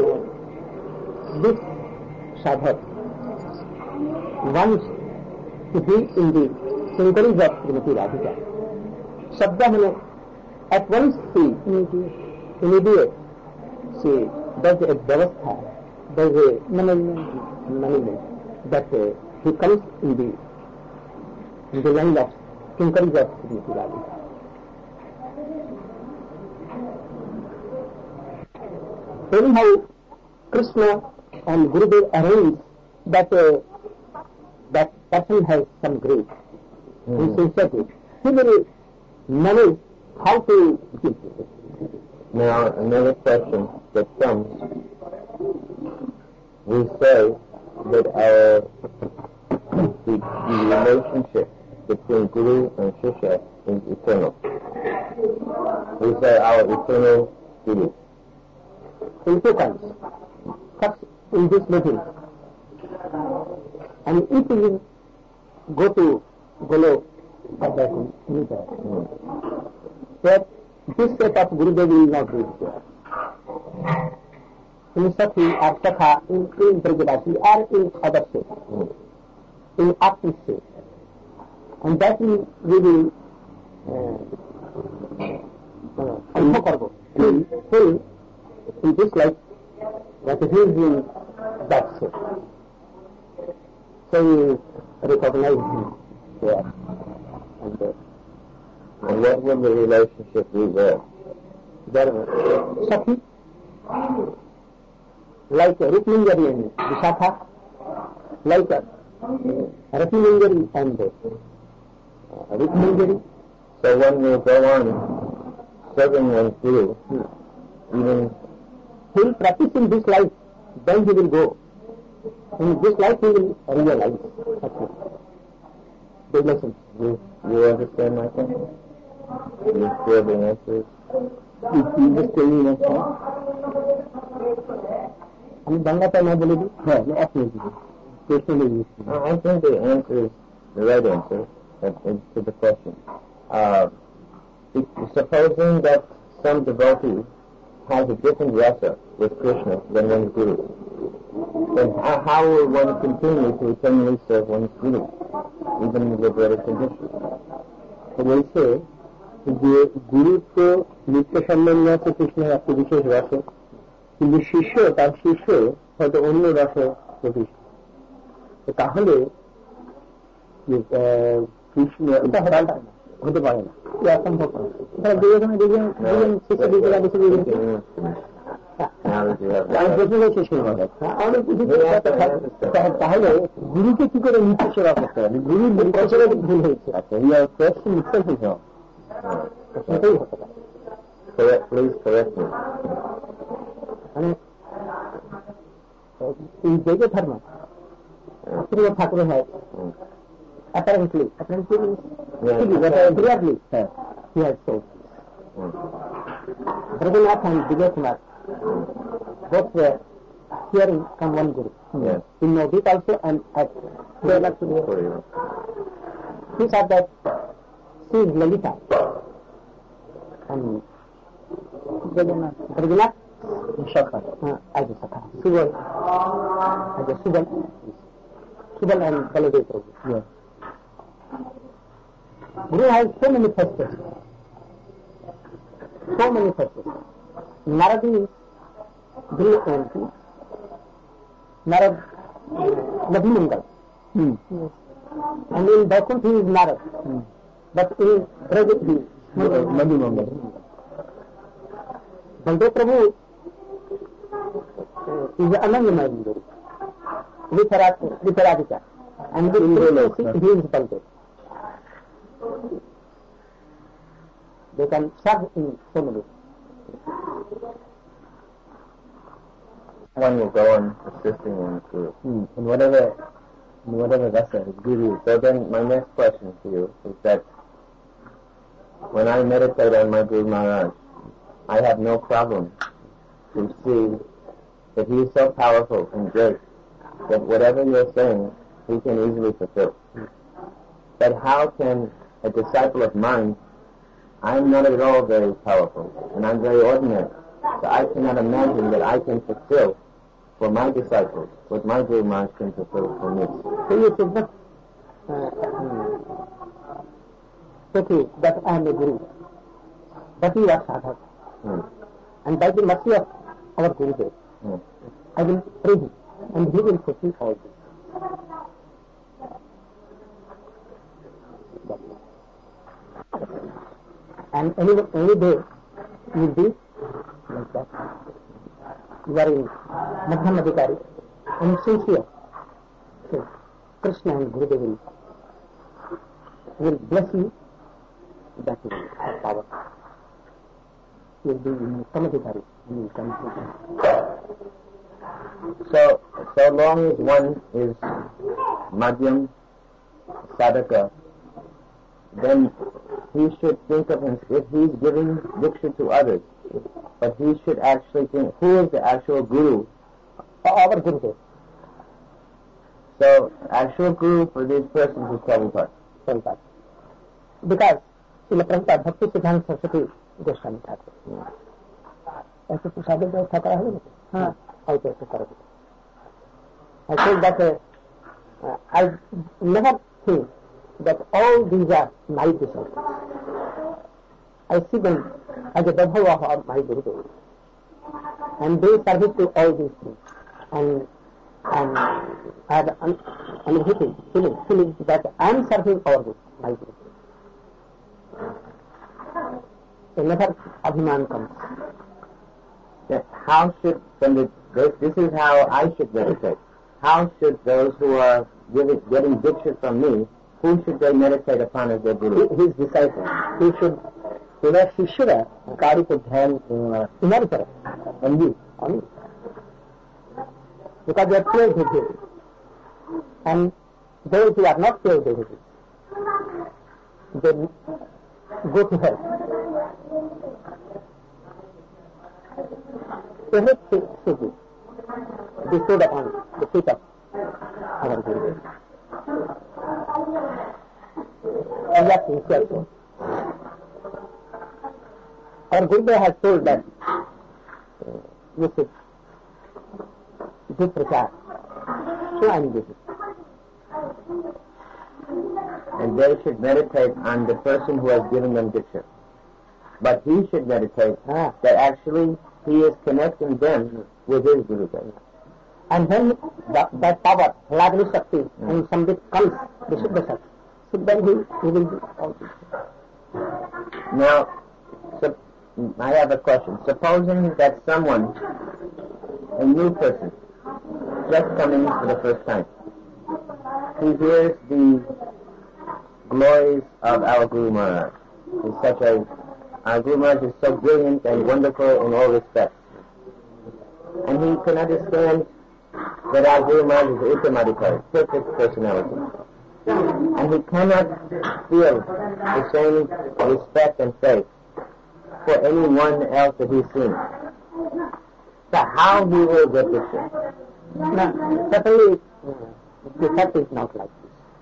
this sadhak, once to be in the synchronization of Srimati Radhika. Sabda means at once she immediate she does a vyavastha, does a management that he comes in the line of synchronization of Srimati Radhika. Anyhow, Krishna and Gurudev arrange that that person has some grace and sincerity. He will manage how to give. Now, another question that comes, we say that the relationship between Guru and Shishya is eternal. We say our eternal Guru. In two kinds. First, in this meeting. And if we go to Golo, that this set of Gurudev will not reach there. In Sakhi or Sakha, in Brajavasi or in other state, in active state. And that we will fill in this life that is in that state. So we recognize him there. And what will the relationship be there? Sakhi, like Rukmingari and Vishakha, like Ratimingari and Rukmingari. So one will go on serving one's Guru, even he will practice in this life, then he will go. In this life he will realize the lesson. You understand my question? You feel the answers? You understand the answer? हम गंगा पर नहीं बोलेगी हाँ मैं अपने question नहीं I think the answer is the right answer to the question. Supposing that some devotee has a different rasa with Krishna than one's Guru, then how will one continue to eternally serve one's Guru, even in the liberated condition? तो वैसे जो गुरु को नित्य सम्मान से कृष्ण आपको विशेष रस है কিন্তু শিষ্য তার শিষ্য হয়তো অন্য রসে প্রতিষ্ঠিত তাহলে কৃষ্ণ এটা হতে পারে না অসম্ভব তারা দুজন শিষ্য দুজন তাহলে গুরুকে কি করে নিত্য সেবা করতে হবে গুরুর নিত্য সেবা ভুল হয়েছে আচ্ছা সেটাই হতে পারে মানে এই জায়গা ধর্ম ঠাকুর হয় apparently clearly he has said Raghunath and Vijaykumar both were hearing from one Guru in Nodit also and at Kerala. He said that she is Lalita and Raghunath Shakha as a Sakha Subal as a Subal and Baladev Prabhu. Guru has so many facets. Narad is Guru only. Narad Madhu Mangal. And in Vaikuntha he is Narad. But in Braj he is Madhu Mangal. Baladev Prabhu is Anandamaya Guru. Vitharadika. And he is Baladev. They can serve in so many. One will go on assisting one's Guru. In whatever vessel Guru. So then my next question to you is that when I meditate on my Guru Maharaj, I have no problem to see that he is so powerful and great that whatever you're saying, he can easily fulfill. But how can a disciple of mine, I'm not at all very powerful, and I'm very ordinary, so I cannot imagine that I can fulfill for my disciples what my Guru Maharaj can fulfill for me. So you said that say that I am a guru, but you are sadhak. And by the mercy of our Gurudev, I will pray him, and he will fulfill all this. And any day you will be like that. You are in Madhyam Adhikari and sincere. So Krishna and Gurudev will bless you, that you will have power. You will be in Samadhikari. You will come So long as one is Madhyam Sadhaka, then he should think of him, if he's giving diksha to others, but he should actually think, who is the actual guru? Our Gurudev. So, actual guru for these persons is Prabhupada. Because Srila Prabhupada Bhakti Siddhanta Saraswati Goswami Thakur. ऐसे प्रसाद व्यवस्था करा है ना? हाँ, ऐसे ऐसे करो. I think that I never think that all these are my disciples. I see them as a Vaibhava of my Gurudev, and they service to all these things, and I have an feeling that I am serving our Guru, my Gurudev. Another abhiman comes. How should, this is how I should meditate. How should those who are getting diksha from me, who should they meditate upon as their guru? His disciple. He should, Shishya, Kari put hand तुम्हारी तरफ, on you. Because they are pure devotees. And those who are not pure devotees, they go to hell. So let should be bestowed upon the feet of our Guru. And that's himself. Our Guru has told that you should do prachar. So I am doing it. And they should meditate on the person who has given them diksha. But he should meditate that actually he is connecting them with his Guru. And when that power, Lagni Shakti, and somebody comes, the Siddha Shakti, so then he will do all this. Now, I have a question. Supposing that someone, a new person, just coming for the first time, he hears the glories of our Guru Maharaj. Our Guru Maharaj is so brilliant and wonderful in all respects. And he can understand that our Guru Maharaj is Uttamadhikari, perfect personality. And he cannot feel the same respect and faith for anyone else that he's seen. So how he will get this thing? Now, certainly, the fact is not like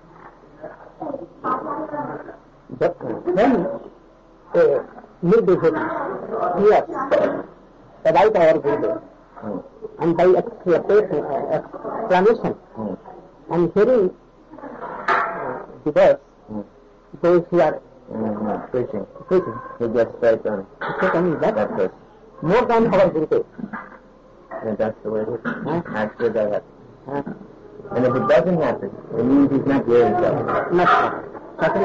this. But when a new devotee hears about our Guru, and by explanation and hearing the verse, those who are preaching, he gets straight on that verse. More than our Guru. And that's the way it is. Actually, that happens. And if it doesn't happen, it means he's not there himself. Not certainly.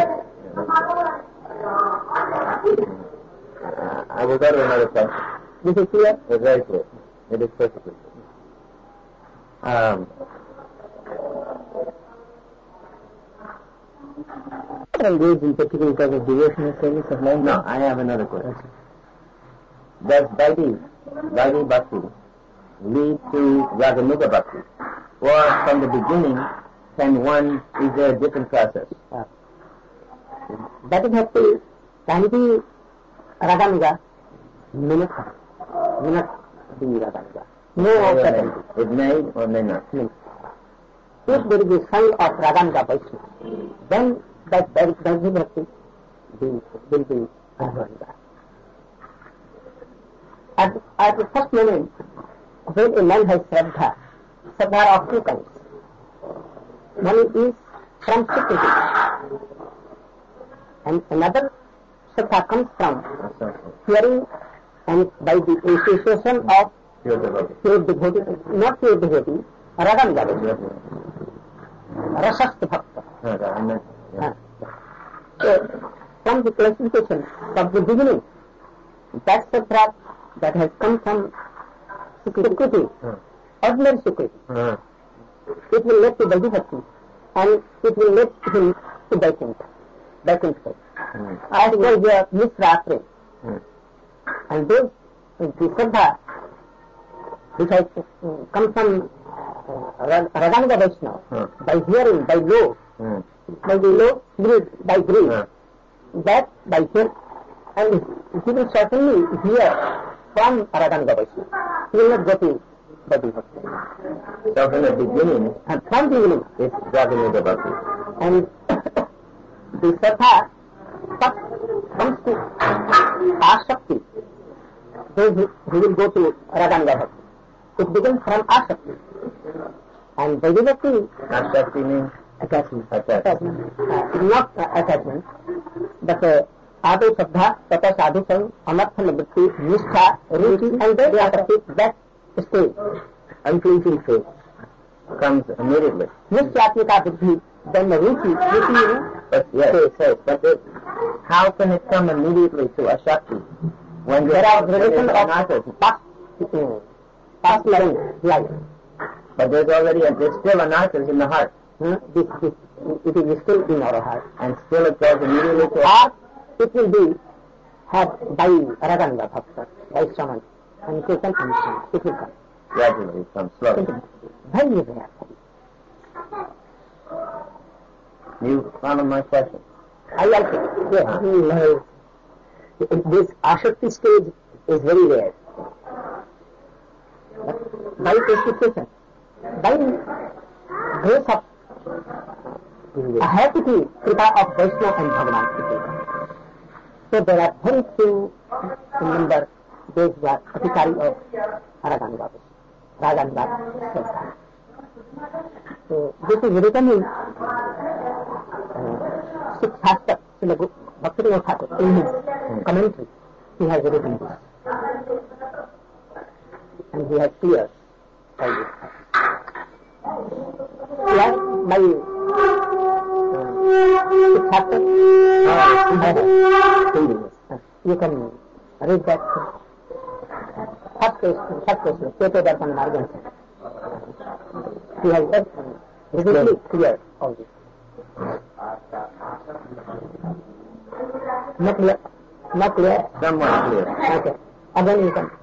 I will go to another question. This is clear? It's very clear. It is perfectly clear. Engaged in particular kind of devotional service of mind? No, I have another question. Does Vaidhi Bhakti lead to Raganuga Bhakti? Or from the beginning, is there a different process? That Bhakti can be Raganuga, minute be Raganuga. No certainty. It may or may not. If there is a sign of Raganuga Vaishnava, then that Vaidhi Bhakti will be Raganuga. At the first moment, when a man has Shraddha of two kinds. One is from secrecy, and another Sukha comes from hearing and by the association of pure devotee, not pure devotee, Ragan Gavas, Rasast Bhakta. So, from the classification of the beginning, that's the trap that has come from Sukriti, ordinary Sukriti. It will lead to Vaidhi and it will lead him to Vaikuntha. As well as Misra. And those, the Shraddha, which has come from Radhanaga Vaishnava, by hearing, by greed, that by hearing, and he will certainly hear from Radhanaga Vaishnava. He will not go to Bhakti. So from the beginning, from the beginning, it's Radhanaga Bhakti. And the Shraddha comes to Asakti, those who will go to Radhanaga Bhakti. It begins from Asakti. And Vaidhi Asakti means attachment. Not attachment, but Adu Shraddha, Tata Sadhu Sang, Amartha Nivritti, Nishtha, Ruchi, and then that stage, unflinching faith, comes immediately. Nishthatmika Buddhi, then the Ruchi, but yes, but how can it come immediately to Asakti when there are relation of past life? But there's still anarthas in the heart. It is still in our heart. And still it goes immediately to or it will be had by Radhanaga Bhakta, by Shraman, and Kirtan and Shraman. It will come. Gradually, it comes slowly. Very rare. You follow my question? I like it. Yes. This Ashakti stage is very rare. By precipitation, by grace of I have to be Kripa of Vaishnava and Bhagavan. So there are very few in number those who are Atikari of Radhanaga Shraddha. So this is written in Sikh Shastra, Bhaktivinoda Thakur, in his commentary. He has written this. And he has cleared all this. Yes, by you can read that first question, Keto Darshan Margan. He has vividly cleared all this. Not clear? Not clear? Somewhat clear. Okay. Again you can.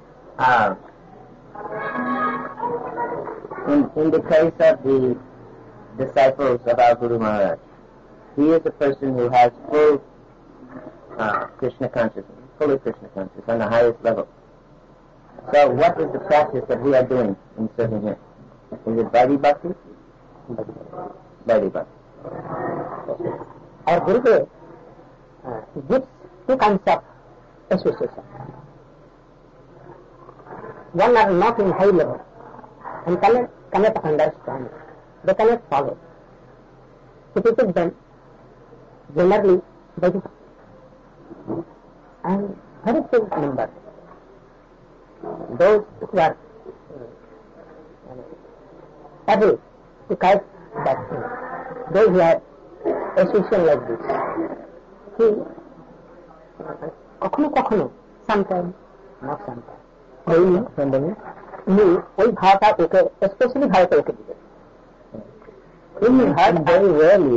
In the case of the disciples of our Guru Maharaj, he is a person who has full Krishna consciousness, fully Krishna consciousness on the highest level. So what is the practice that we are doing in serving him? Is it Vaidhi Bhakti? Vaidhi Bhakti. Our Gurudev gives two kinds of association. One are not in high level and cannot understand. They cannot follow. To teach them generally Vaidhi and very few number. Those who are able to catch that thing, those who are association like this, he कखनो sometimes not sometimes कोई भाव okay specially भाव okay दिए in heart very rarely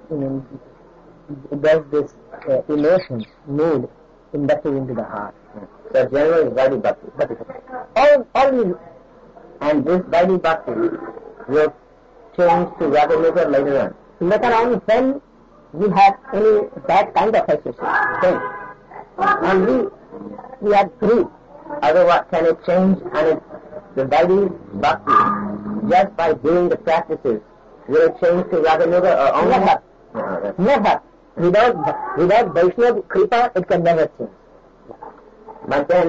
does this emotion mood inducted into the heart. So generally Vaidhi Bhakti. All and this Vaidhi Bhakti will change to Raganuga later on. Later on when we have any bad kind of association, and we are free. Otherwise, can it change and the Vaidhi Bhakti just by doing the practices? Will it change to Raganuga or only? Never. Without Vaishnava Kripa, it can never change. But then,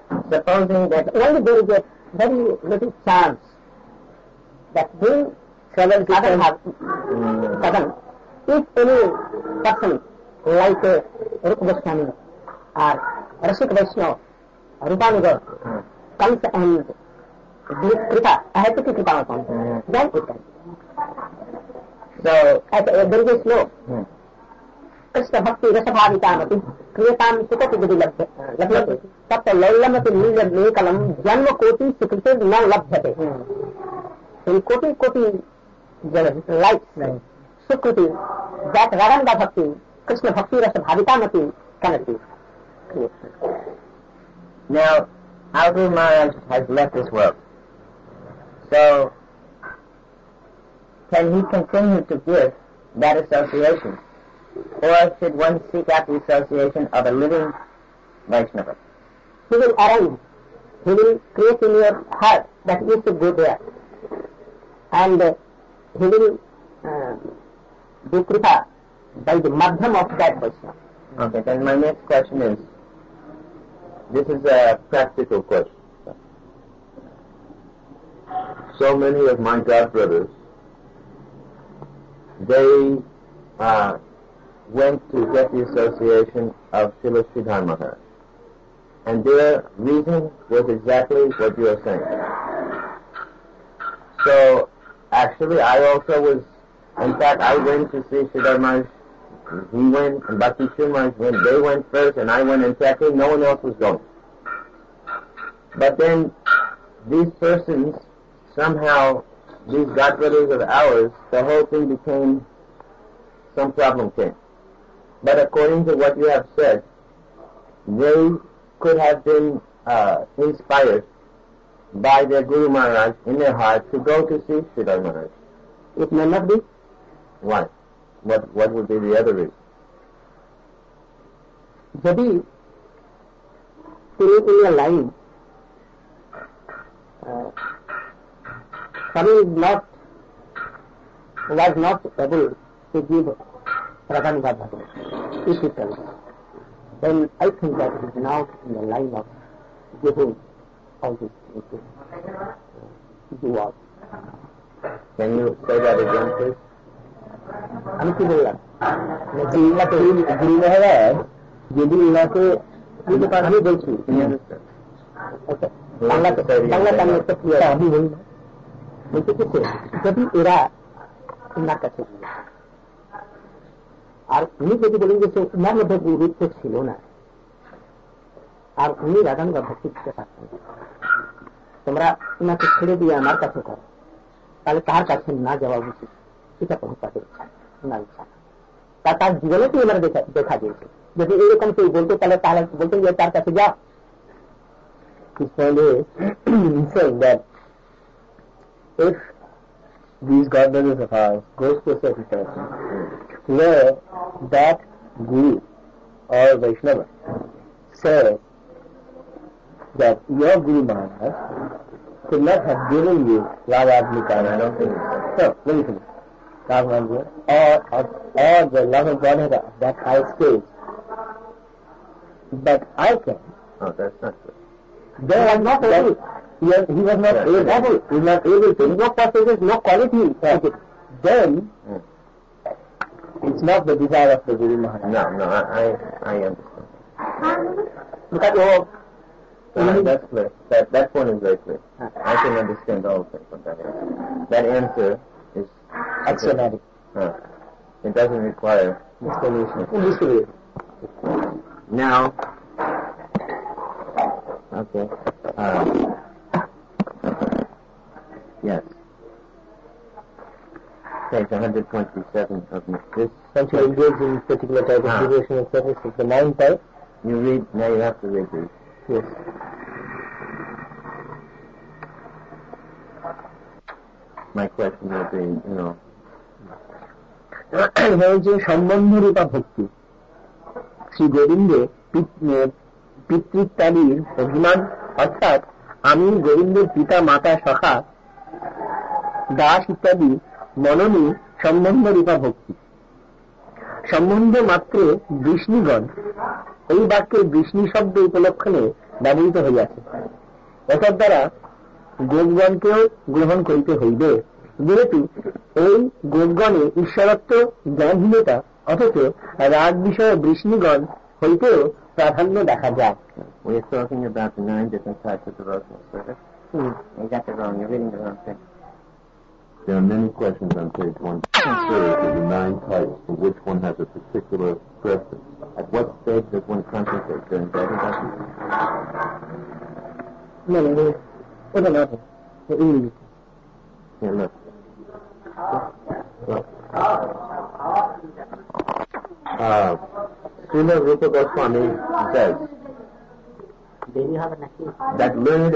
supposing that only there is a very little chance that being Seven have seven. If any person like Rupa Goswami or Rasik Vaishnava, Rupanuga comes and gives kripa, I have to keep kripa upon him, then it can. So there is a slow. Krishna Bhakti Rasabhavitamati Kriyatam Sukati Gudi Labhyate Tapta Laulamati Nilyam Nekalam Janma Koti Sukriti Na Labhyate. In Koti lights, Sukriti, that Radhanga Bhakti, Krishna Bhakti Rasabhavitamati cannot be created. Now, our Guru Maharaj has left this world. So, can he continue to give that association? Or should one seek out the association of a living Vaishnava? He will arrange, he will create in your heart that you should go there. And he will do kripa by the madhyam of that Vaishnava. Okay, then my next question is, this is a practical question. So many of my godbrothers, they went to get the association of Srila Sridhar Maharaj. And their reason was exactly what you are saying. So, actually, I also was, in fact, I went to see Sridhar Maharaj. He went, and Bhakti Maharaj went. They went first, and I went in second. No one else was going. But then, these persons, somehow, these godbrothers of ours, the whole thing became, some problem came. But according to what you have said, they could have been inspired by their Guru Maharaj in their heart to go to see Sridhar Maharaj. It may not be. Why? What would be the other reason? Jadi, in your line, Swami was not able to give Radhanuga Bhakti. If he tells, then I think that it is now in the line of giving all these things to do all. Can you say that again, please? আমি কি বললাম গুরু মহারাজ যদি ওনাকে আমি বলছি বাংলাতে আমি একটা ক্লিয়ার আমি বলি বলতে কি যদি এরা ওনার কাছে আর উনি যদি বলেন যে উনার মধ্যে গুরুত্ব ছিল না আর উনি রাধানুগা ভক্তি দিতে পারতেন, তোমরা উনাকে ছেড়ে দিয়ে আমার কাছে করো, তাহলে তার কাছে না যাওয়া উচিত। এটা প্রভুপাদের ইচ্ছা, ওনার ইচ্ছা। তার জীবনেতেই আমরা দেখা দিয়েছে। যদি এরকম কেউ বলতো তাহলে বলতেন যে তার কাছে যাও। that if these godbrothers of ours goes to a certain person where that Guru or Vaishnava says that your Guru Maharaj could not have given you Radha-Admika, I don't think so. Let me finish. Or the love of Godhead of that high stage. But I can. Oh, that's not good. They was not able. He was not able. He was not able to. No percentage, no quality. Then it's not the desire of the Guru Maharaj. No, I understand. Because that's clear. That point is very clear. I can understand all of it from that answer. That answer is axiomatic. It doesn't require explanation. Now, okay. Yes. Page 127 of this. Once you engage in particular type of devotion and service of the mind type, you read. Now you have to read these. Yes. My question will be, হয়েছে সম্বন্ধরূপা ভক্তি। শ্রী গোবিন্দে পিতৃত্বাদির অভিমান, অর্থাৎ আমি গোবিন্দের পিতা মাতা সখা দাস ইত্যাদি মননী সম্বন্ধরূপা ভক্তি। সম্বন্ধ মাত্র বৃষ্ণিগণ এই বাক্যের বৃষ্ণি শব্দ উপলক্ষণে ব্যবহৃত হইয়াছে। এটার দ্বারা যোগগণকেও গ্রহণ করিতে হইবে যেহেতু এই গোপগণে ঈশ্বরত্ব জ্ঞানহীনতা অথচ রাগ বিষয় বৃষ্ণিগণ হইতেও প্রাধান্য দেখা যায়। We are talking about the 9 different types of devotional service. You got it wrong. You're reading the wrong thing. There are many questions on page 123 of the 9 types for which one has a particular preference. At what stage does one concentrate during meditation? No, Here, look. Srila Rupa Goswami says that learned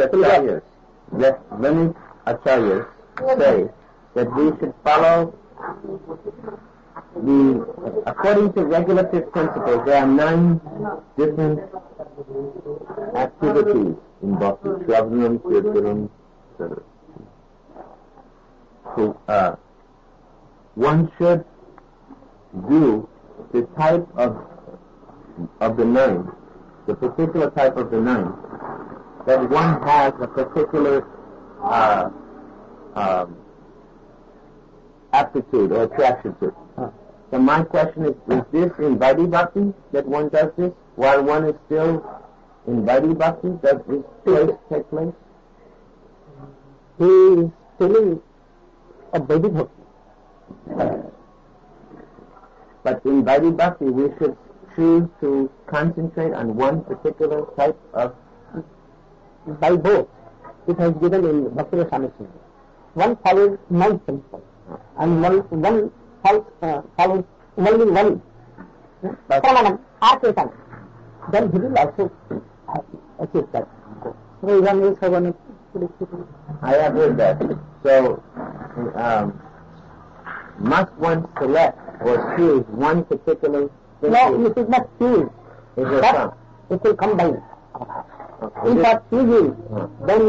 acharyas say that we should follow according to regulative principles. There are 9 different activities In Bhakti, Shravanam, Kirtanam, etc. So, one should do the type of the 9, the particular type of the 9, that one has a particular aptitude or attraction to. So my question is this in Vaidhi Bhakti that one does this while one is still in Vaidhi Bhakti? Does this choice take place? He is telling a Vaidhi Bhakti. But in Vaidhi Bhakti we should choose to concentrate on one particular type of... By both, it has given in Bhakti Rasamrita. One follows 9 principles, and one follows only one Pramanam, or Kirtanam. Then he will also achieve that. So one is one. I have heard that. So, must one select or choose one particular thing? No, you should not choose. It will come. It will come by. Okay. If for choosing, then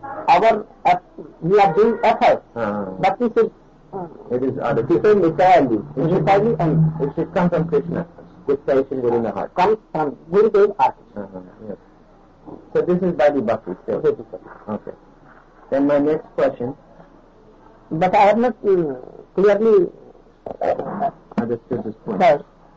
we are doing effort. But we should it is artificial. depend entirely and it should come from Krishna, dictation within the heart. comes from Gurudev Art. Yes. So this is Vaidhi Bhakti still. Okay. Then my next question. But I have not clearly Understood this point. Why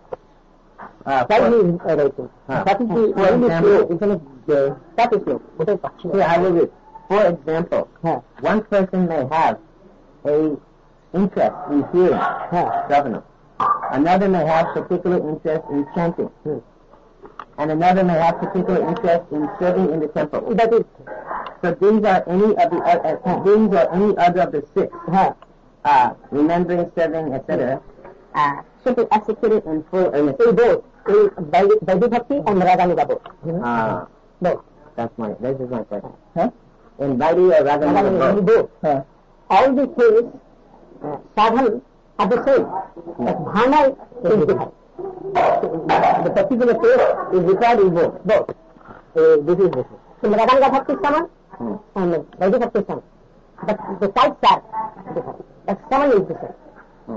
he is writing? That is the only flow, isn't it? That is flow. Here, I will read. For example, one person may have a interest in hearing, Shravanam. Another may have particular interest in chanting. And another may have particular interest in serving in the temple. That is. So these are any other of the 6. Remembering, serving, etc. Should be executed in full earnest. In both. Vaidhi Bhakti and Raganuga both. Both. This is my question. In Vaidhi or Raganuga both. All the things sadhan are the same. But bhana is different. The particular taste is required in both. This is this. So Raganuga Bhakti is common and Vaidhi Bhakti is common. But the types are different. But common is the same.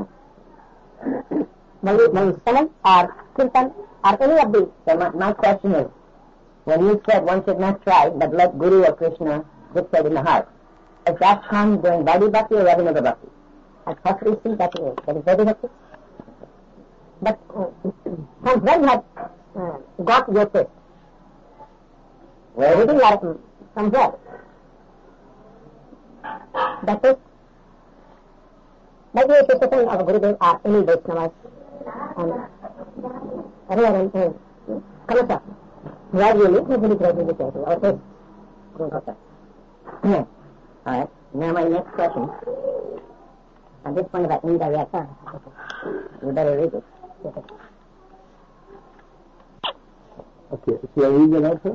Saman or Kirtan or any of these. So my question is, when you said one should not try but let Guru or Krishna dictate in the heart, does that come during Vaidhi Bhakti or Raganuga Bhakti? At first we see that is Vaidhi Bhakti. But when you have got your taste, reading like from where? That is, by the association of Gurudev or any Vaishnavas and everyone comes up. Gradually, our taste goes up. Alright, now my next question. At this point about indirect, you better read it. Okay, so are you going to answer?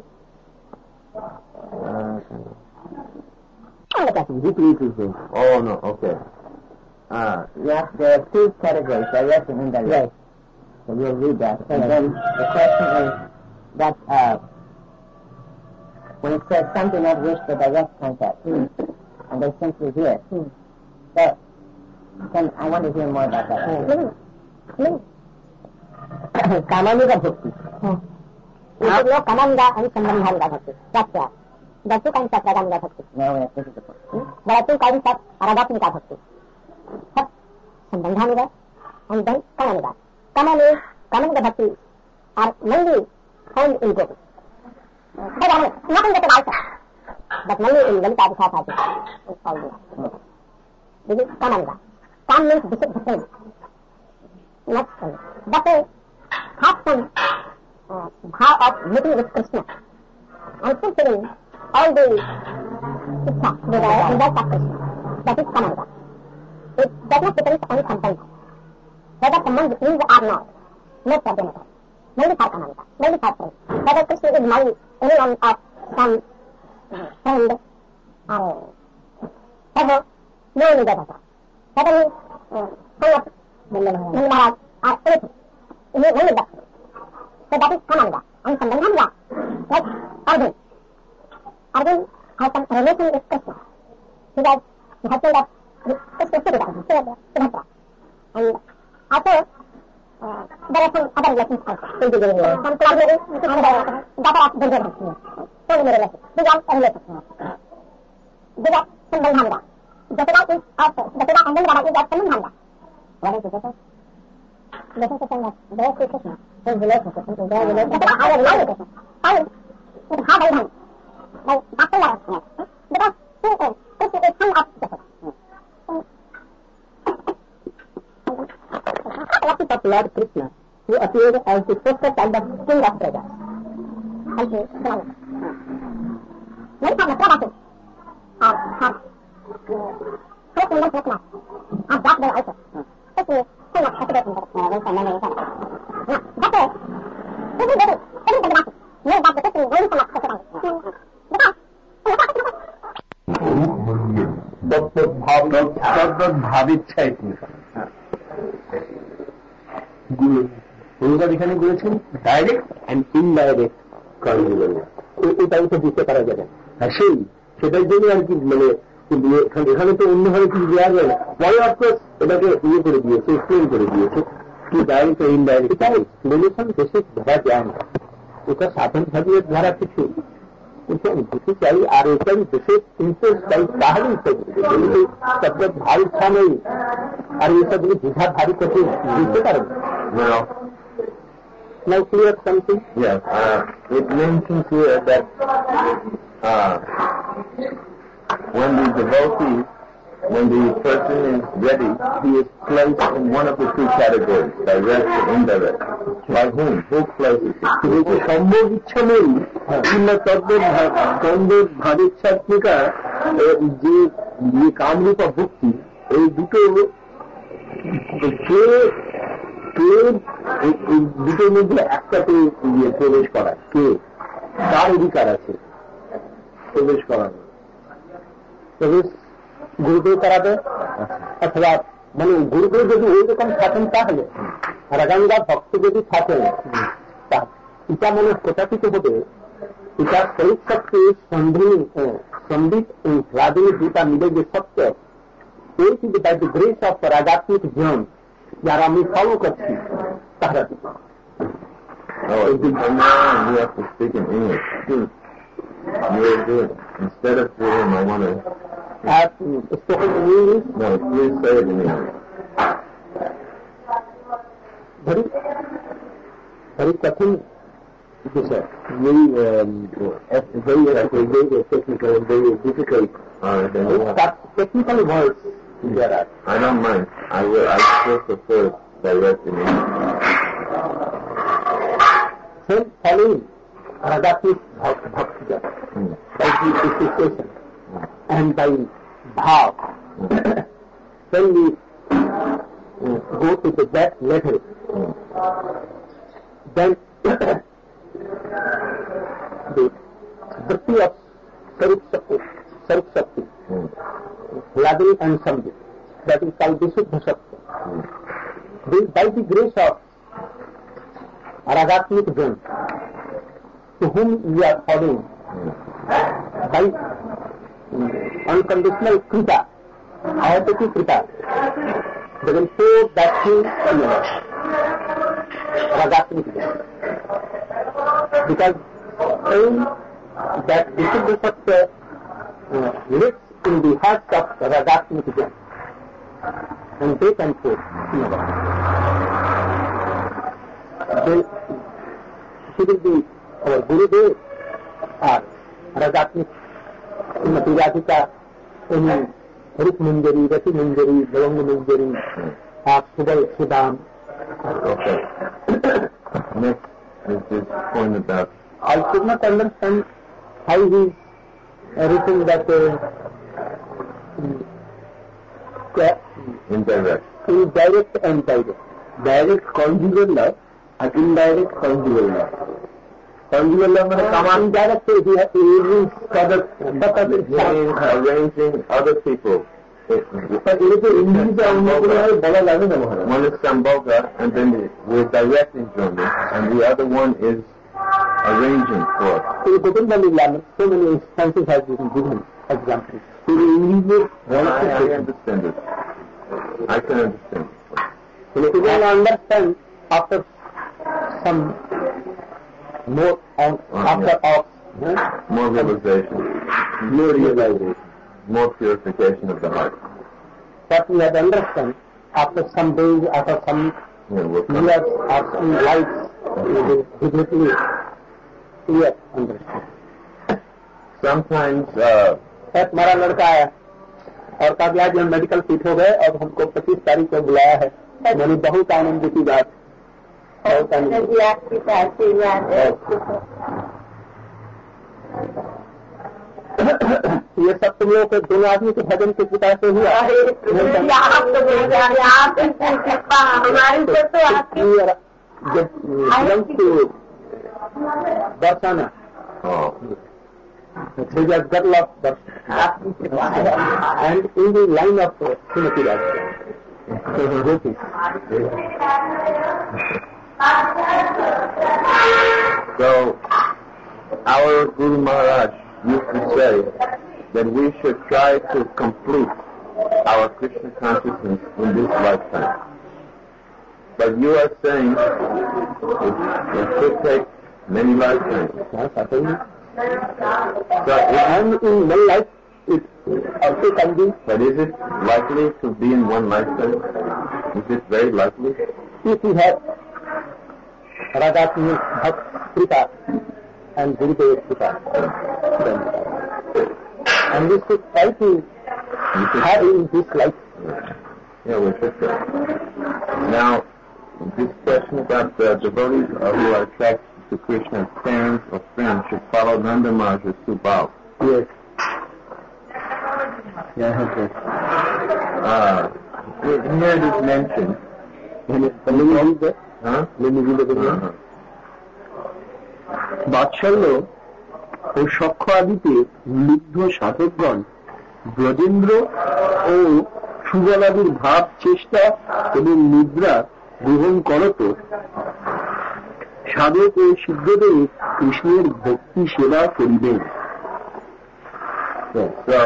Oh no, okay. Yes, there are 2 categories, direct and indirect. Right. So we'll read that. And then the question is that when it says some do not wish for direct contact, and they simply hear. So, I want to hear more about that. Kamanuga Bhakti. No, Kamanga and Sambandhanga Bhakti. That's right. There are 2 kinds of Raganuga Bhakti. No, this is the point. There are 2 kinds of Aragatmika Bhakti. First, Sambandhanuga, and then Kamanuga. Kamanuga bhakti are mainly found in Gopis. Not in the Vedanta, but mainly in Lalita Vishakha. This is Kamanuga. Kam means the same. Not only. But they have some bhav of meeting with Krishna and fulfilling all the ichha, desire and that of Krishna. That is Kamanuga. It does not depend on Sambandha. Whether someone is or not, no problem at all. Mainly for Kamanuga, mainly for friends. Whether Krishna is married anyone of some friend or ever, no need at all. Whether he son of Nanda Maharaj or anything, he is only that. So that is Kamanuga. And Sambandhanuga, like Arjuna. Arjuna has some relation with Krishna. He was the husband of Krishna Siddhartha. And also, there are some other relations also. Some collaborating and daughter of Duryodhana. So many relations. These are relations. These are Sambandhanuga. Jashoda is also, Jashoda and then Radha is also Sambandhanuga. What is the difference? The difference is that they are Krishna. His relationship is their relationship. I have love with Krishna. How is how they have? Like, after love. Because Krishna is son of Jashoda. Of Lord Krishna, who appeared as the first child of King of Praja. And he belongs. Many of the Prabhas have first and then Krishna. And that way also. This is so much considered in the that way, everybody knows that the Krishna is really so much considered. Because ভাবিচ্ছা গুরুরা এখানে বলেছেন direct and indirect কর্মজীবন, এটাও তো বুঝতে পারা যাবে। আর সেটার জন্য আর কি মানে এখানে তো অন্যভাবে কিছু দেওয়া যায় না। পরে অফকোর্স এটাকে ইয়ে করে দিয়েছে, এক্সপ্লেন করে দিয়েছে কি ডাইরেক্ট ও ইনডাইরেক্ট। এটাই এক্সপ্লেনেশন বেশি ধরা যায় না, এটা সাধন ভাবিয়ে ধরা কিছু দিতে চাই। আর এটাই বিশেষ ইন্টারেস্ট চাই, তাহলেই শব্দ ভার ইচ্ছা নেই আর এইসব বুঝা ভারী কঠিন বুঝতে পারেন। Now clear something? Yes. It mentions here that when the devotee, when the person is ready, he is placed in one of the two categories, direct and indirect. By whom? Who places him? সম্ভব ইচ্ছা নেই কিংবা তদ্ভেদ ভারিচ্ছাত্মিকা যে কামরূপা ভক্তি, এই দুটো দুটোর মধ্যে একটাতে প্রবেশ করা, কে তার অধিকার আছে প্রবেশ করার। প্রবেশ গুরুদেব করাবে অথবা মানে গুরুদেব যদি ওই রকম থাকেন তাহলে, রাগাঙ্গা ভক্ত যদি থাকেন এটা মনে প্রকাশিত হবে। এটা শরীর শক্তি সন্দিত রাজনী দুটা মিলে যে সত্য, এই কিন্তু বাই দ্য গ্রেস অফ রাগাত্মিক জন যারা আমি ফলো করছি তারা। Oh, you have to speak in English. You're good. Instead of him, I want to... spoken in English? No, please say it in English. Very कठिन विषय, very technical and very difficult. Technical words there are. I don't mind. I still prefer direct in English. Then following Ragatmic Bhakti by the association and by bhav, when we go to that level, then the bhakti of Sarup Shakti, Ladri and Samdhi, that is called Visuddha Shakti. By the grace of Ragatmic Jan, to whom we are following, by unconditional Krita, Ayataki Krita, they will show that thing in Ragatmic Jan. Because that Visuddha Shakti lives in the heart of Ragatmic Jan. and back and forth in our then he will be our Gurudev or Radhatmik Srimati Radhika in Rup Manjari, Rati Manjari, Lavanga Manjari, Subal Sudam. Okay. Next is this point about... I could not understand how he is written that Indirect. Indirect and direct. Direct conjugal love and indirect conjugal love. Conjugal love means command. Indirect he is arranging other people. But it is English One is Sambhoga, and then we're directing Jnana, and the other one is arranging for us. In Govinda Lila, so many instances have been given examples. I understand it. I can understand it. You can understand after some more More realization. More purification of the heart. But we have to understand after some days, after some years, or some lives, we will definitely understand. Sometimes हमारा लड़का है और कल आज हम medical fit हो गए और हमको 25 तारीख को बुलाया है मैंने बहुत आनंद की बात बहुत आनंद ये सब तुम लोग के दोनों आदमी के भजन के पिता से हुआ दर्शाना It is a girl of and in the line of Srimati Radhika. So, our Guru Maharaj used to say that we should try to complete our Krishna consciousness in this lifetime. But you are saying it should take many lifetimes. So, and in one life, it also can be. But is it likely to be in one lifetime? Is it very likely? If you have Radhatmik Krita and Gurudev Krita, and we should try to have in this life. Yeah, we should try. Now, this question about the devotees who are attracted to Krishna's parents or friends should follow Nanda Maharaj's Subal. Yes. Yeah, okay. Here it is mentioned. Let me read that. Huh? Let me read it again. বাৎসল্য ও সখ্য আদিতে লিব্ধ সাধকগণ ব্রজেন্দ্র ও সুবলাদির ভাব চেষ্টা এবং নিদ্রা গ্রহণ করত সাধক ও সিদ্ধদেব কৃষ্ণের ভক্তি সেবা করিবেন। So,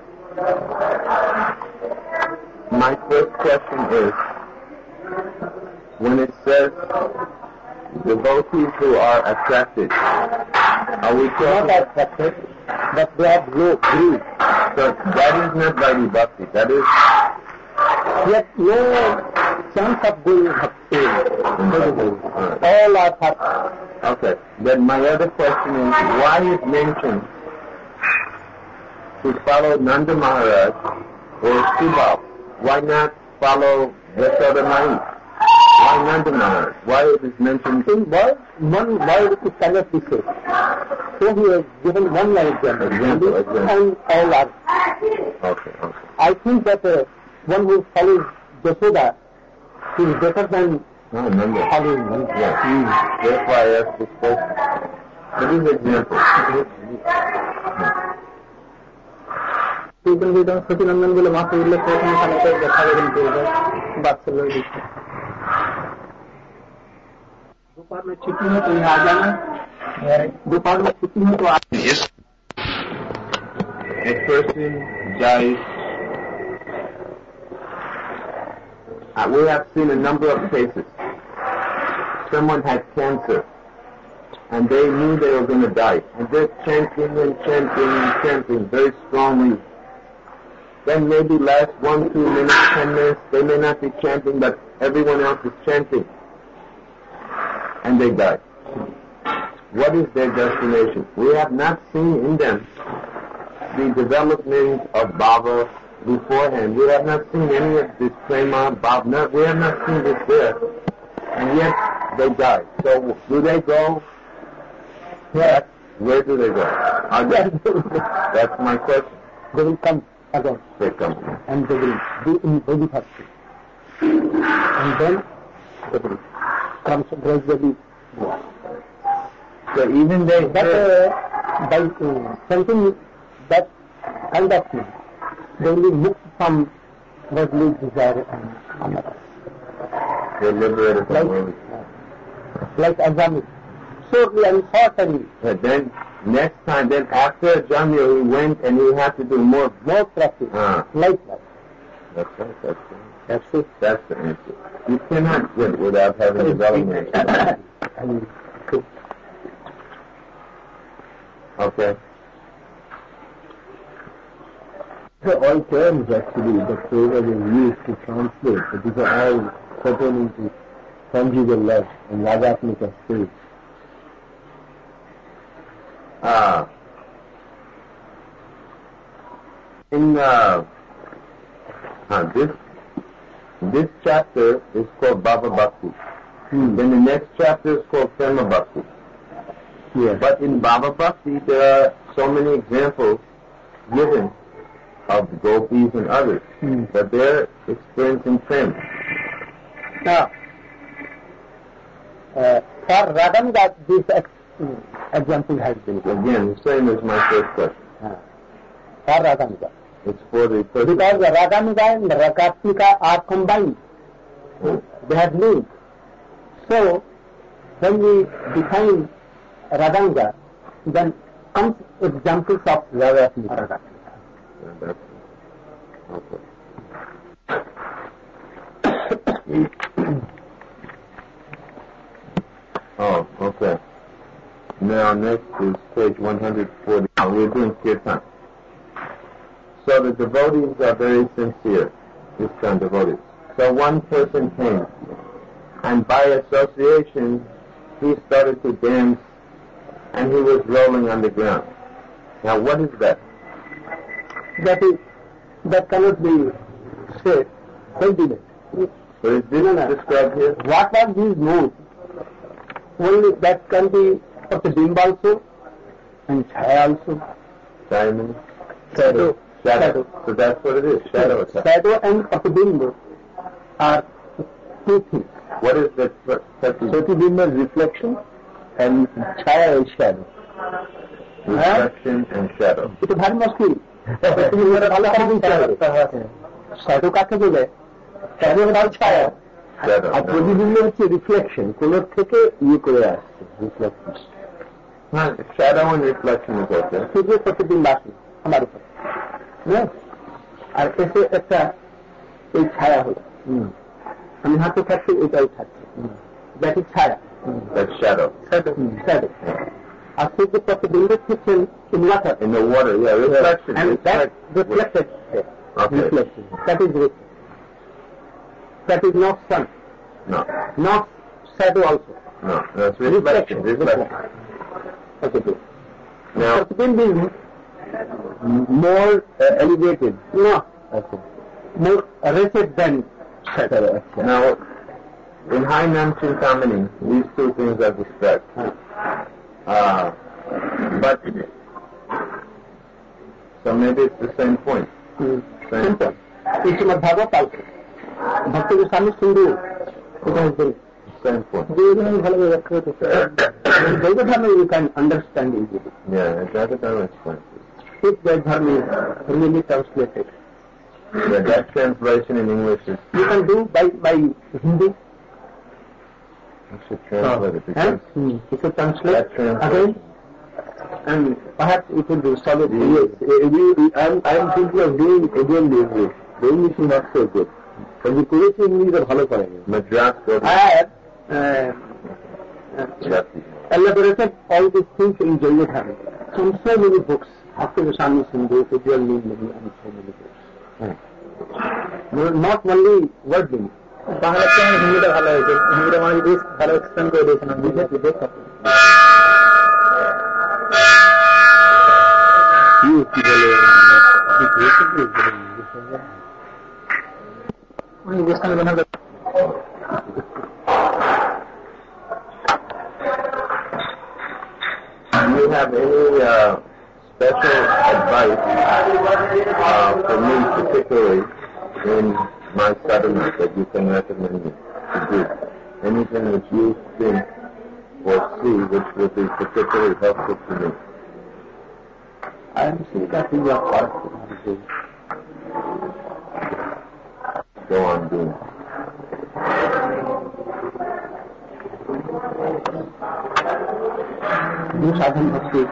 my first question is, when it says devotees who are attracted, are we talking... Not attracted, but they have low greed. So that is not Vaidhi Bhakti, that is... Yet no chance of going upstream. All are bhakti. Okay, then my other question is, why is mentioned to follow Nanda Maharaj or Subal? Why not follow Yashoda Mai? Why Nanda Maharaj? Why it is mentioned? In one word it cannot be said. So he has given one line example. And all are. Okay. I think that one who follows Yashoda is better than Nanda. following Nanda. Yeah. That's why I asked this question. But this example. Sachinandan बोले वहां से उल्लेख देखा बात्सल्य दोपहर में छुट्टी है तो यहाँ आ जाना दोपहर में छुट्टी है तो A person dies. We have seen a number of cases. Someone had cancer, and they knew they were going to die, and they're chanting and chanting and chanting very strongly. then maybe last 1, 2 minutes, 10 minutes, they may not be chanting, but everyone else is chanting. And they die. What is their destination? We have not seen in them the development of Baba beforehand. We have not seen any of this prema, Baba. We have not seen this there. And yet they die. So do they go? Yes. Where do they go? That's my question. They will come again. They come. And they will be in body bhakti. And then they will come gradually. So even they... But by something that kind of thing, they will be moved from worldly desire and another. They're liberated from worldly. Like Ajami. Shortly and shortly. Then next time, then after Jamil, he went and he had to do more practice. Like that. That's right. That's the answer. You cannot get without having development. Okay. So all terms actually that Prabhupada is used to translate, but these are all pertaining to conjugal love and Ragatmika state. In this chapter is called Bhava Bhakti. Then the next chapter is called Prema Bhakti. Yes. But in Bhava Bhakti there are so many examples given of the gopis and others that they're experiencing Prema. Now, for Radhamga, this example has been given. Again, the same as my first question. For Radhamga. It's for the person. Because the Radhamga and the Ragatmika are combined. They have linked. So, when we define Radhamga, then comes examples of Ragatmika. Oh, okay. Now next is page 140. We're doing kirtan. So the devotees are very sincere, Krishna devotees. So one person came, and by association, he started to dance, and he was rolling on the ground. Now what is that? That cannot be said. Sentiment. So is this described here? What are these moods? Only that can be Pratimb also, and Chaya also. Diamond? Shadow. So that's what it is, shadow. Shadow and Pratimb are two things. What is that? Pratimb is reflection and Chaya is shadow. Reflection and shadow. It's very mushkil. Shadow কাকে বলে? Shadow without Chaya. আর প্রতিবিম্ব হচ্ছে reflection, কোন থেকে ইয়ে করে আসছে reflection. হ্যাঁ, shadow and reflection is okay. শুধু প্রতিবিম্ব আসে আমার উপর, আর এসে একটা এই ছায়া হলো, আমি হাতে থাকছি, এটাই থাকছে, দ্যাট ইজ ছায়া, that's shadow. Shadow. আর শুধু প্রতিবিম্ব হচ্ছে in the water, yeah, reflection. And that reflected, reflection, that is reflection. That is not sun. No. Not shadow also. No, that's reflection. Okay, good. Now, Pratimb is more elevated. No. Okay. More rated than shadow. Now, in Hainam Chintamani, these two things are described. But, so maybe it's the same point. Same point. It's in Bhagavad also. Bhakti Goswami Sindhu, it has been. Same point. Vaidadharma you can understand easily. Yeah, Jagadharma explains it. If Vaidadharma is really translated. Yeah, that translation in English is... You can do by Hindi. You should translate it because... You should translate that translation. again. And perhaps it will be solid. Yes, I'm thinking of doing again the English. The English is not so good. But the Kureti English is very good. Madras I have elaborated all these things in Jagadharma. From so many books, Bhakti Goswami Sindhu, Udyal Neem, and so many books. Not only wordly. বাংলাতে হিন্দিটা ভালো হয়েছে, হিন্দিটা মানে বেশ ভালো explain করে দিয়েছেন Do you have any special advice for me, particularly in my settlement, that you can recommend me to do? Anything which you think or see which would be particularly helpful to me? I am saying that you are part of the Go on doing. do sadhana bhakti.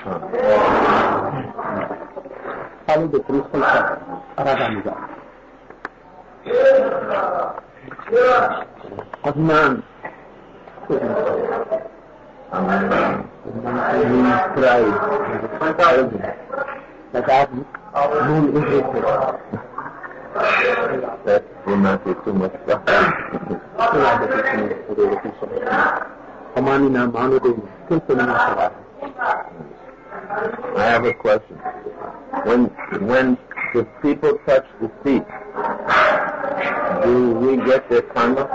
Follow the principles of Radhanuga. Adnan means pride. That I have known everything. That will not be too much fun. I have a question. When the people touch the feet, do we get their karma?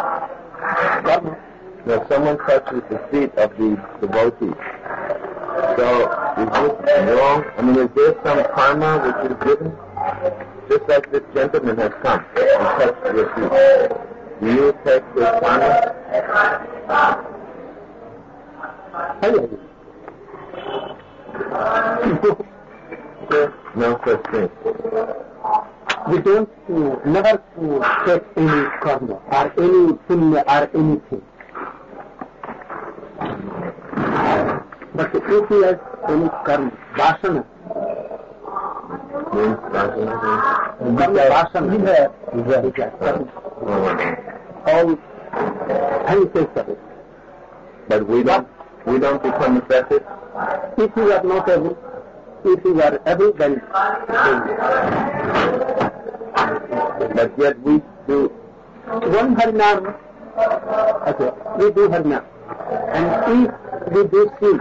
Now, someone touches the feet of the devotees. So, is this wrong? I mean, is there some karma which is given? Just like this gentleman has come and touched your feet. Do you take the karma? No such thing. We don't never take any karma or any punya or anything. But if he has any karma, vasana, Means vasana? all aspects of it. But we don't become affected? If you are not able, if you are able, then But yet we do. one harinam, okay, we do harinam. And if we do sin,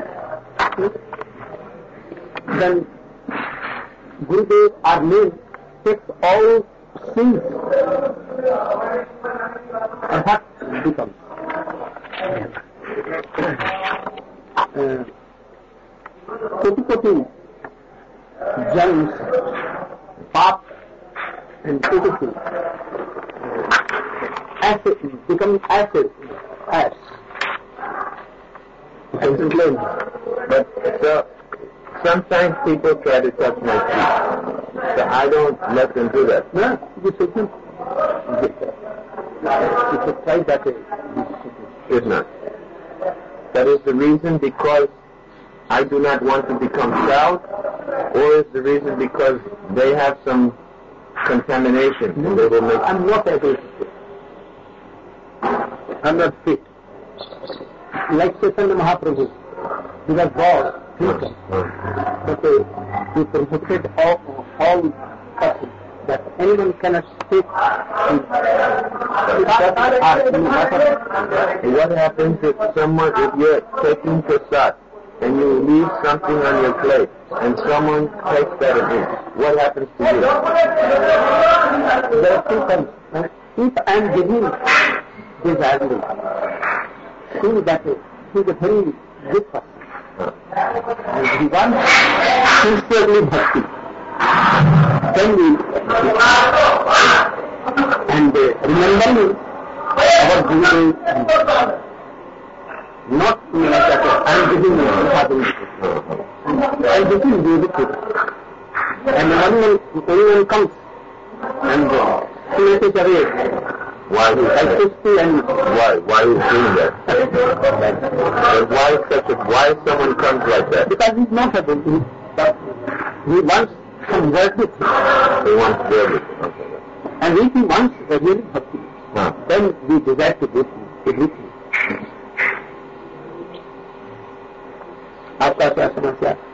then Gurudev, our name, takes all sins. And what becomes? Koti germs, pap, and beautiful. Acid, becoming acid, ash. But so, sometimes people try to touch my feet. So I don't let them do that. No, you shouldn't. You should try that way. Should not. That is the reason because I do not want to become proud, or is the reason because they have some contamination and they will make... I'm not able to fit. I'm not fit. Like Chaitanya Mahaprabhu, because God, thinker, but he prohibited all persons that anyone cannot sit What happens if you're taking prasad and you leave something on your plate and someone takes that and eats? What happens to you? There are two things. If I am giving desirably, see that he is a very good person. And he wants sincerely bhakti. Then we and remembering our Gurudev, not like that I am giving you I am giving you the food. And anyone comes and snatches away. Why is that? Why is doing that? Why someone comes like that? Because he is not able to, but he wants some worthy thing. He wants everything. Okay. And if he wants a real bhakti, then we desire to give him everything. आपका क्या समस्या?